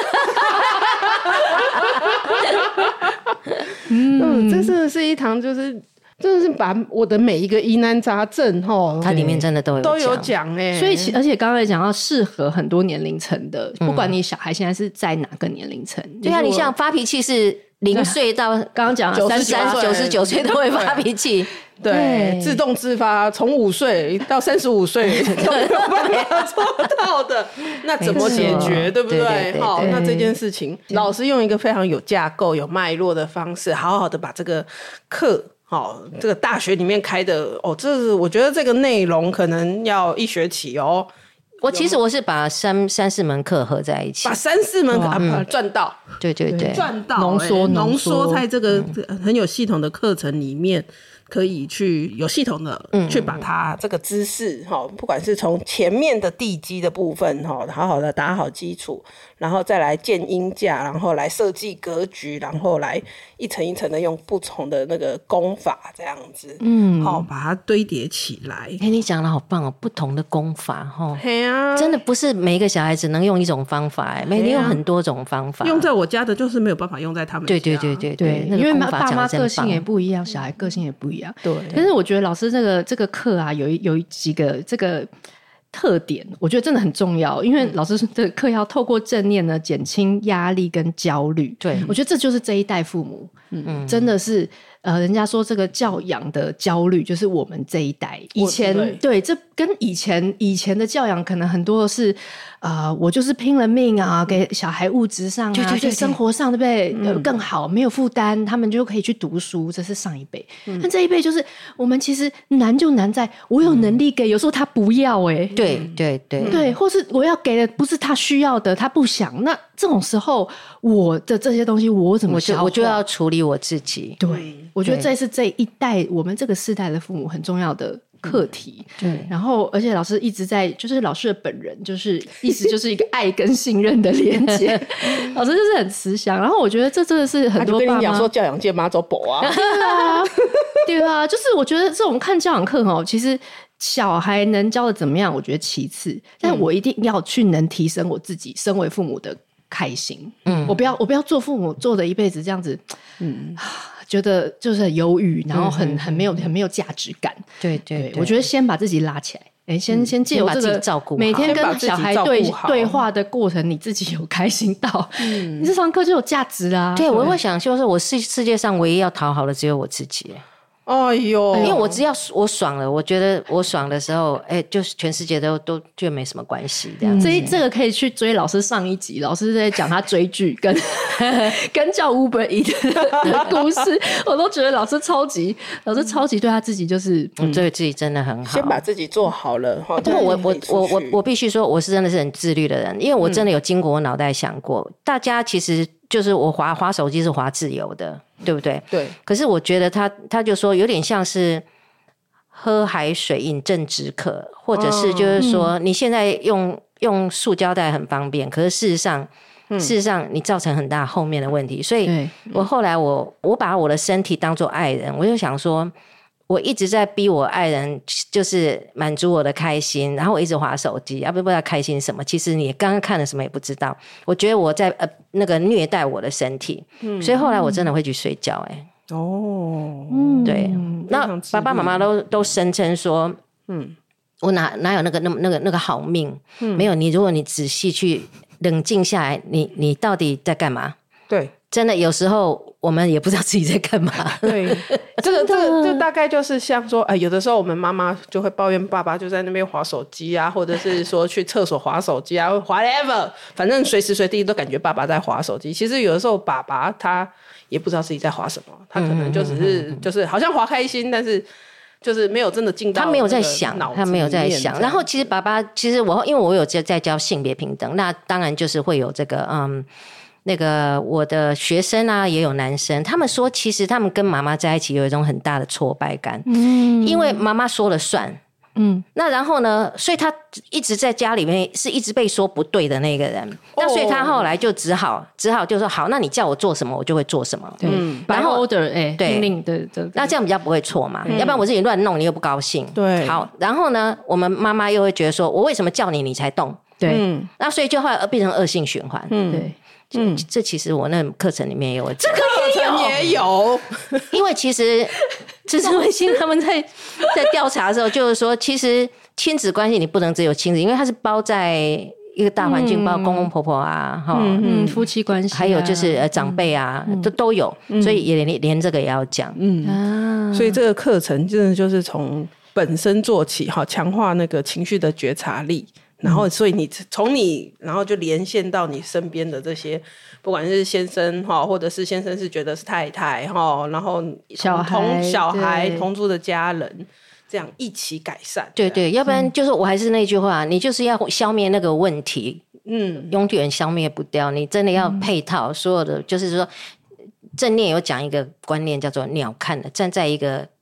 嗯，这是是一堂就是真的是把我的每一个疑难杂症齁， 它里面真的都有都有讲哎、欸， 所以而且刚才讲到适合很多年龄层的，嗯、不管你小孩现在是在哪个年龄层， 对啊，你像发脾气是零岁到刚刚讲三三九十九岁都会发脾气。 对，自动自发，从五岁到三十五岁都没有办法做到的，那怎么解决？对不对？好，那这件事情，老师用一个非常有架构、有脉络的方式，好好的把这个课，好，这个大学里面开的哦，这是我觉得这个内容可能要一学期哦。 我其实我是把三三四门课合在一起， 把三四门课啊赚到， 对对对， 赚到浓缩浓缩在这个很有系统的课程里面。 可以去有系统的去把它这个姿势哈，不管是从前面的地基的部分哈，好好的打好基础，然后再来建鹰架，然后来设计格局，然后来一层一层的用不同的那个功法这样子，嗯，好把它堆叠起来。 哎、欸，你讲的好棒哦，不同的功法哈， 对啊， 真的不是每一个小孩子能用一种方法，哎，每天有很多种方法。 用在我家的就是没有办法用在他们家。 对对对对对， 因为爸妈个性也不一样，小孩个性也不一样。 对， 但是我觉得老师这个这个课啊，有有几个这个特点，我觉得真的很重要。因为老师这个课要透过正念呢，减轻压力跟焦虑。 对， 我觉得这就是这一代父母，嗯，真的是呃，人家说这个教养的焦虑，就是我们这一代以前 对, 对，这跟以前以前的教养可能很多是。呃，我就是拼了命啊，给小孩物质上啊，对对对对，生活上对不对、嗯、更好，没有负担，他们就可以去读书，这是上一辈。嗯、但这一辈就是我们其实难就难在我有能力给，有时候他不要哎、欸， 对对对对，或是我要给的不是他需要的，他不想，那这种时候我的这些东西我怎么消化？ 我就我就要处理我自己。 对，我觉得这是这一代我们这个世代的父母很重要的课题。 对， 然后而且老师一直在，就是老师的本人就是意思就是一个爱跟信任的连接老师就是很慈祥，然后我觉得这真的是很多爸妈，他就跟你讲说教养界妈走宝啊对啊对啊，就是我觉得这种看教养课哦，其实小孩能教的怎么样我觉得其次，但我一定要去能提升我自己身为父母的开心。嗯，我不要我不要做父母做的一辈子这样子，嗯，觉得就是很忧郁，然后很、嗯、很没有很没有价值感。 对 对, 对， 我觉得先把自己拉起来，哎，先先借由这个每天跟小孩对对话的过程，你自己有开心到，嗯，你这堂课就有价值啦。 对，我会想就是我世世界上唯一要讨好的只有我自己。 哎呦， 因为我只要我爽了，我觉得我爽的时候，哎，就是全世界都都就没什么关系这样子。 所以这个可以去追老师上一集，老师在讲他追剧跟跟叫 Uber Eats 的故事，我都觉得老师超级，老师超级对他自己就是， 嗯，对自己真的很好， 先把自己做好了。 对，我我我我我必须说，我是真的是很自律的人，因为我真的有经过我脑袋想过，嗯，大家其实就是我滑滑手机是滑自由的。对不对？ 对。 可是我觉得他他就说有点像是喝海水饮鸩止渴，或者是就是说你现在用用塑胶袋很方便，可是事实上、嗯、事实上你造成很大后面的问题。所以我后来我我把我的身体当作爱人，我就想说我一直在逼我爱人就是满足我的开心，然后我一直滑手机，啊不不知道开心什么，其实你刚刚看了什么也不知道，我觉得我在呃那个虐待我的身体、嗯、所以后来我真的会去睡觉。哎、欸， 哦， 对、嗯、那爸爸妈妈都都声称说嗯，我哪哪有那个那那个那个好命、嗯、没有，你如果你仔细去冷静下来，你你到底在干嘛？ 对， 真的有时候我们也不知道自己在干嘛。 对，这个这个这大概就是像说，呃，有的时候我们妈妈就会抱怨爸爸就在那边滑手机啊，或者是说去厕所滑手机啊 ，whatever， 反正随时随地都感觉爸爸在滑手机。其实有的时候爸爸他也不知道自己在滑什么，他可能就只是、嗯、就是好像滑开心，但是就是没有真的进到他没有在想，他没有在想。然后其实爸爸，其实我因为我有在教性别平等，那当然就是会有这个嗯。那个我的学生啊也有男生，他们说其实他们跟妈妈在一起有一种很大的挫败感，嗯，因为妈妈说了算，嗯，那然后呢，所以他一直在家里面是一直被说不对的那个人，那所以他后来就只好只好就说好，那你叫我做什么我就会做什么， 对，嗯、然后 order 哎、欸，对，命令对对， 那这样比较不会错嘛、嗯，要不然我自己乱弄你又不高兴， 对， 好，然后呢，我们妈妈又会觉得说我为什么叫你你才动， 对，嗯、 那所以就后来变成恶性循环， 嗯，对。 嗯，这其实我那课程里面也有， 这个课程也有， 因为其实知识卫星他们在在调查的时候，就是说，其实亲子关系你不能只有亲子，因为它是包在一个大环境，包括公公婆婆啊，哈、 嗯，嗯，夫妻关系、啊， 还有就是呃长辈啊，嗯、都都有，嗯、所以也连连这个也要讲， 嗯啊，所以这个课程真的就是从本身做起，哈，强化那个情绪的觉察力。然后，所以你从你，然后就连线到你身边的这些，不管是先生哈，或者是先生是觉得是太太哈，然后小孩、 同小孩同住的家人，这样一起改善。 对对，要不然就是我还是那句话，你就是要消灭那个问题，嗯，永远消灭不掉。你真的要配套、嗯、所有的，就是说正念有讲一个观念叫做鸟瞰的，站在一个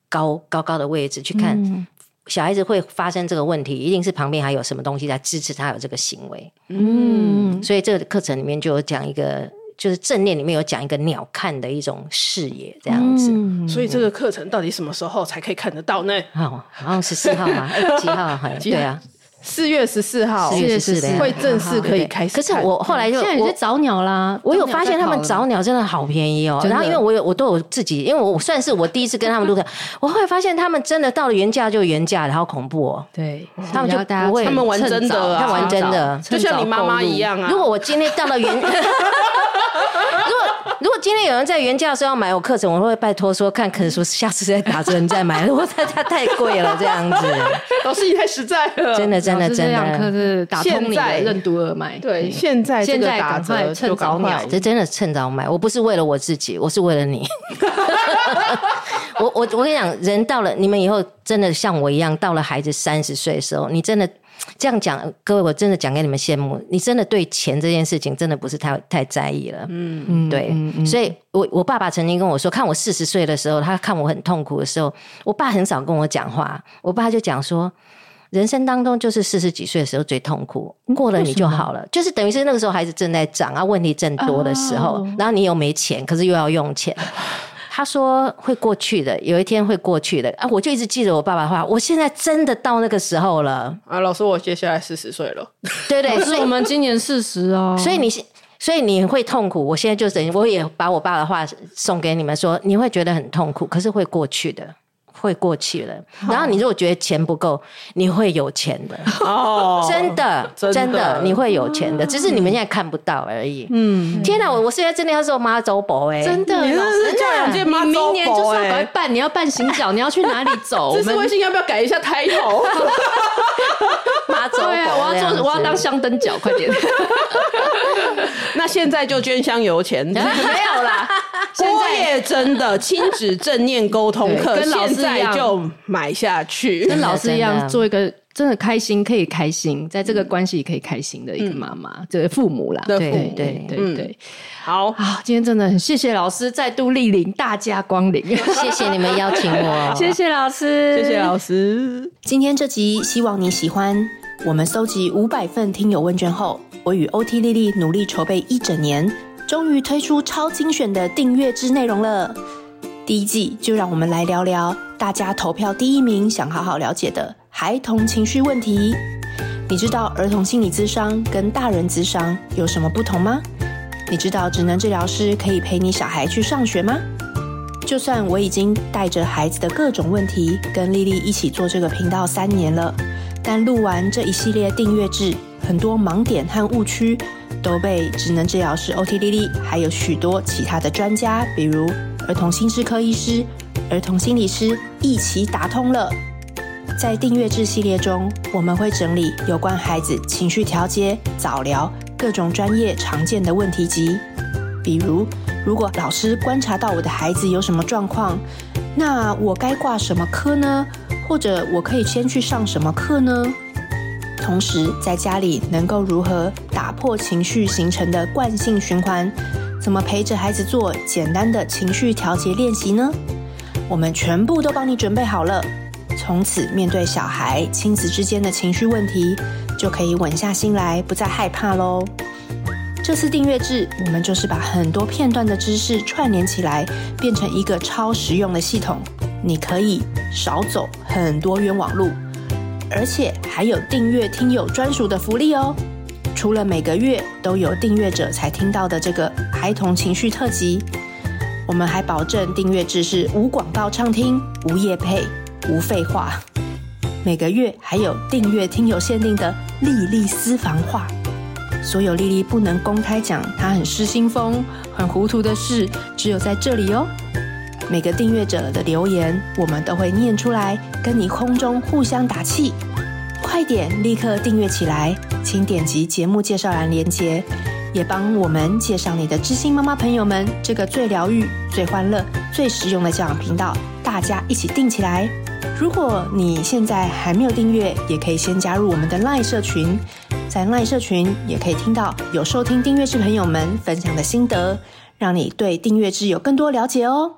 高高高的位置去看。嗯，小孩子会发生这个问题，一定是旁边还有什么东西在支持他有这个行为。嗯，所以这个课程里面就有讲一个，就是正念里面有讲一个鸟瞰的一种视野这样子。 嗯，所以这个课程到底什么时候才可以看得到呢？ 哦，好像十四号嘛，几号？对啊。 四月十四号， 四月十四会正式可以开始。 可是我后来就现在也是早鸟啦， 我有发现他们早鸟真的好便宜哦。然后因为我有我都有自己，因为我算是我第一次跟他们录的，我后来发现他们真的到了原价就原价，好恐怖哦。 对， 他们就不会， 他们玩真的， 他玩真的， 就像你妈妈一样啊。 如果我今天到了原，如果如果今天有人在原价的时候要买我课程，我会拜托说看，可能说下次再打折你再买，如果它太贵了这样子。 老师你太实在了， 真的真的真的。 是打通你的任督二脉， 对，现在这个打折趁早买， 这真的趁早买。我不是为了我自己，我是为了你。我我我跟你讲，人到了你们以后真的像我一样，到了孩子三十岁的时候，你真的这样讲，各位，我真的讲给你们羡慕。你真的对钱这件事情真的不是太太在意了，嗯嗯，对。嗯嗯，所以我我爸爸曾经跟我说，看我四十岁的时候，他看我很痛苦的时候，我爸很少跟我讲话，我爸就讲说。人生当中就是四十几岁的时候最痛苦，过了你就好了，就是等于是那个时候孩子正在长啊，问题正多的时候，然后你又没钱，可是又要用钱。他说会过去的，有一天会过去的啊！我就一直记得我爸爸的话，我现在真的到那个时候了啊！老师，我接下来四十岁了， 对对， 所以我们今年四十哦， 所以你所以你会痛苦。我现在就等于我也把我爸的话送给你们说，你会觉得很痛苦，可是会过去的。会过去了，然后你如果觉得钱不够，你会有钱的哦，真的真的，真的你会有钱的，只是你们现在看不到而已。嗯，天哪，我我现在真的要做妈祖婆哎， 真的， 你这是叫两件妈祖婆， 明年就是要赶快办，你要办行脚，你要去哪里走？ 这次微信要不要改一下抬头？ 妈祖婆， 我要做，我要当香灯脚，快点。 那现在就捐香油钱，没有啦。现在也真的亲子正念沟通课，跟老师一样就买下去， 跟老师一样做一个真的开心，可以开心，在这个关系可以开心的一个妈妈，这个、嗯、父母啦， 对对对对对、嗯。 好啊，今天真的很谢谢老师再度莅临大驾光临， 谢谢你们邀请我， 谢谢老师， 谢谢老师。 今天这集希望你喜欢。我们搜集五百份听友问卷后，我与 O T 丽丽努力筹备一整年，终于推出超精选的订阅制内容了。第一季就让我们来聊聊大家投票第一名想好好了解的孩童情绪问题。你知道儿童心理咨商跟大人咨商有什么不同吗？你知道职能治疗师可以陪你小孩去上学吗？就算我已经带着孩子的各种问题跟丽丽一起做这个频道三年了，但录完这一系列订阅制，很多盲点和误区都被职能治疗师 O T 丽丽还有许多其他的专家，比如儿童心智科医师、儿童心理师一起打通了。在订阅制系列中，我们会整理有关孩子情绪调节、早疗各种专业常见的问题集，比如如果老师观察到我的孩子有什么状况，那我该挂什么科呢？或者我可以先去上什么课呢？同时在家里能够如何打破情绪形成的惯性循环，怎么陪着孩子做简单的情绪调节练习呢？我们全部都帮你准备好了，从此面对小孩亲子之间的情绪问题，就可以稳下心来，不再害怕咯。这次订阅制，我们就是把很多片段的知识串联起来，变成一个超实用的系统，你可以少走很多冤枉路，而且还有订阅听友专属的福利哦。除了每个月都有订阅者才听到的这个孩童情绪特辑，我们还保证订阅制是无广告畅听、无业配、无废话。每个月还有订阅听友限定的丽丽私房话，所有丽丽不能公开讲她很失心疯、很糊涂的事，只有在这里哦。每个订阅者的留言，我们都会念出来，跟你空中互相打气。快点，立刻订阅起来！请点击节目介绍栏连结，也帮我们介绍你的知心妈妈朋友们这个最疗愈、最欢乐、最实用的教养频道，大家一起订起来。如果你现在还没有订阅，也可以先加入我们的 LINE 社群，在 LINE 社群也可以听到有收听订阅制朋友们分享的心得，让你对订阅制有更多了解哦。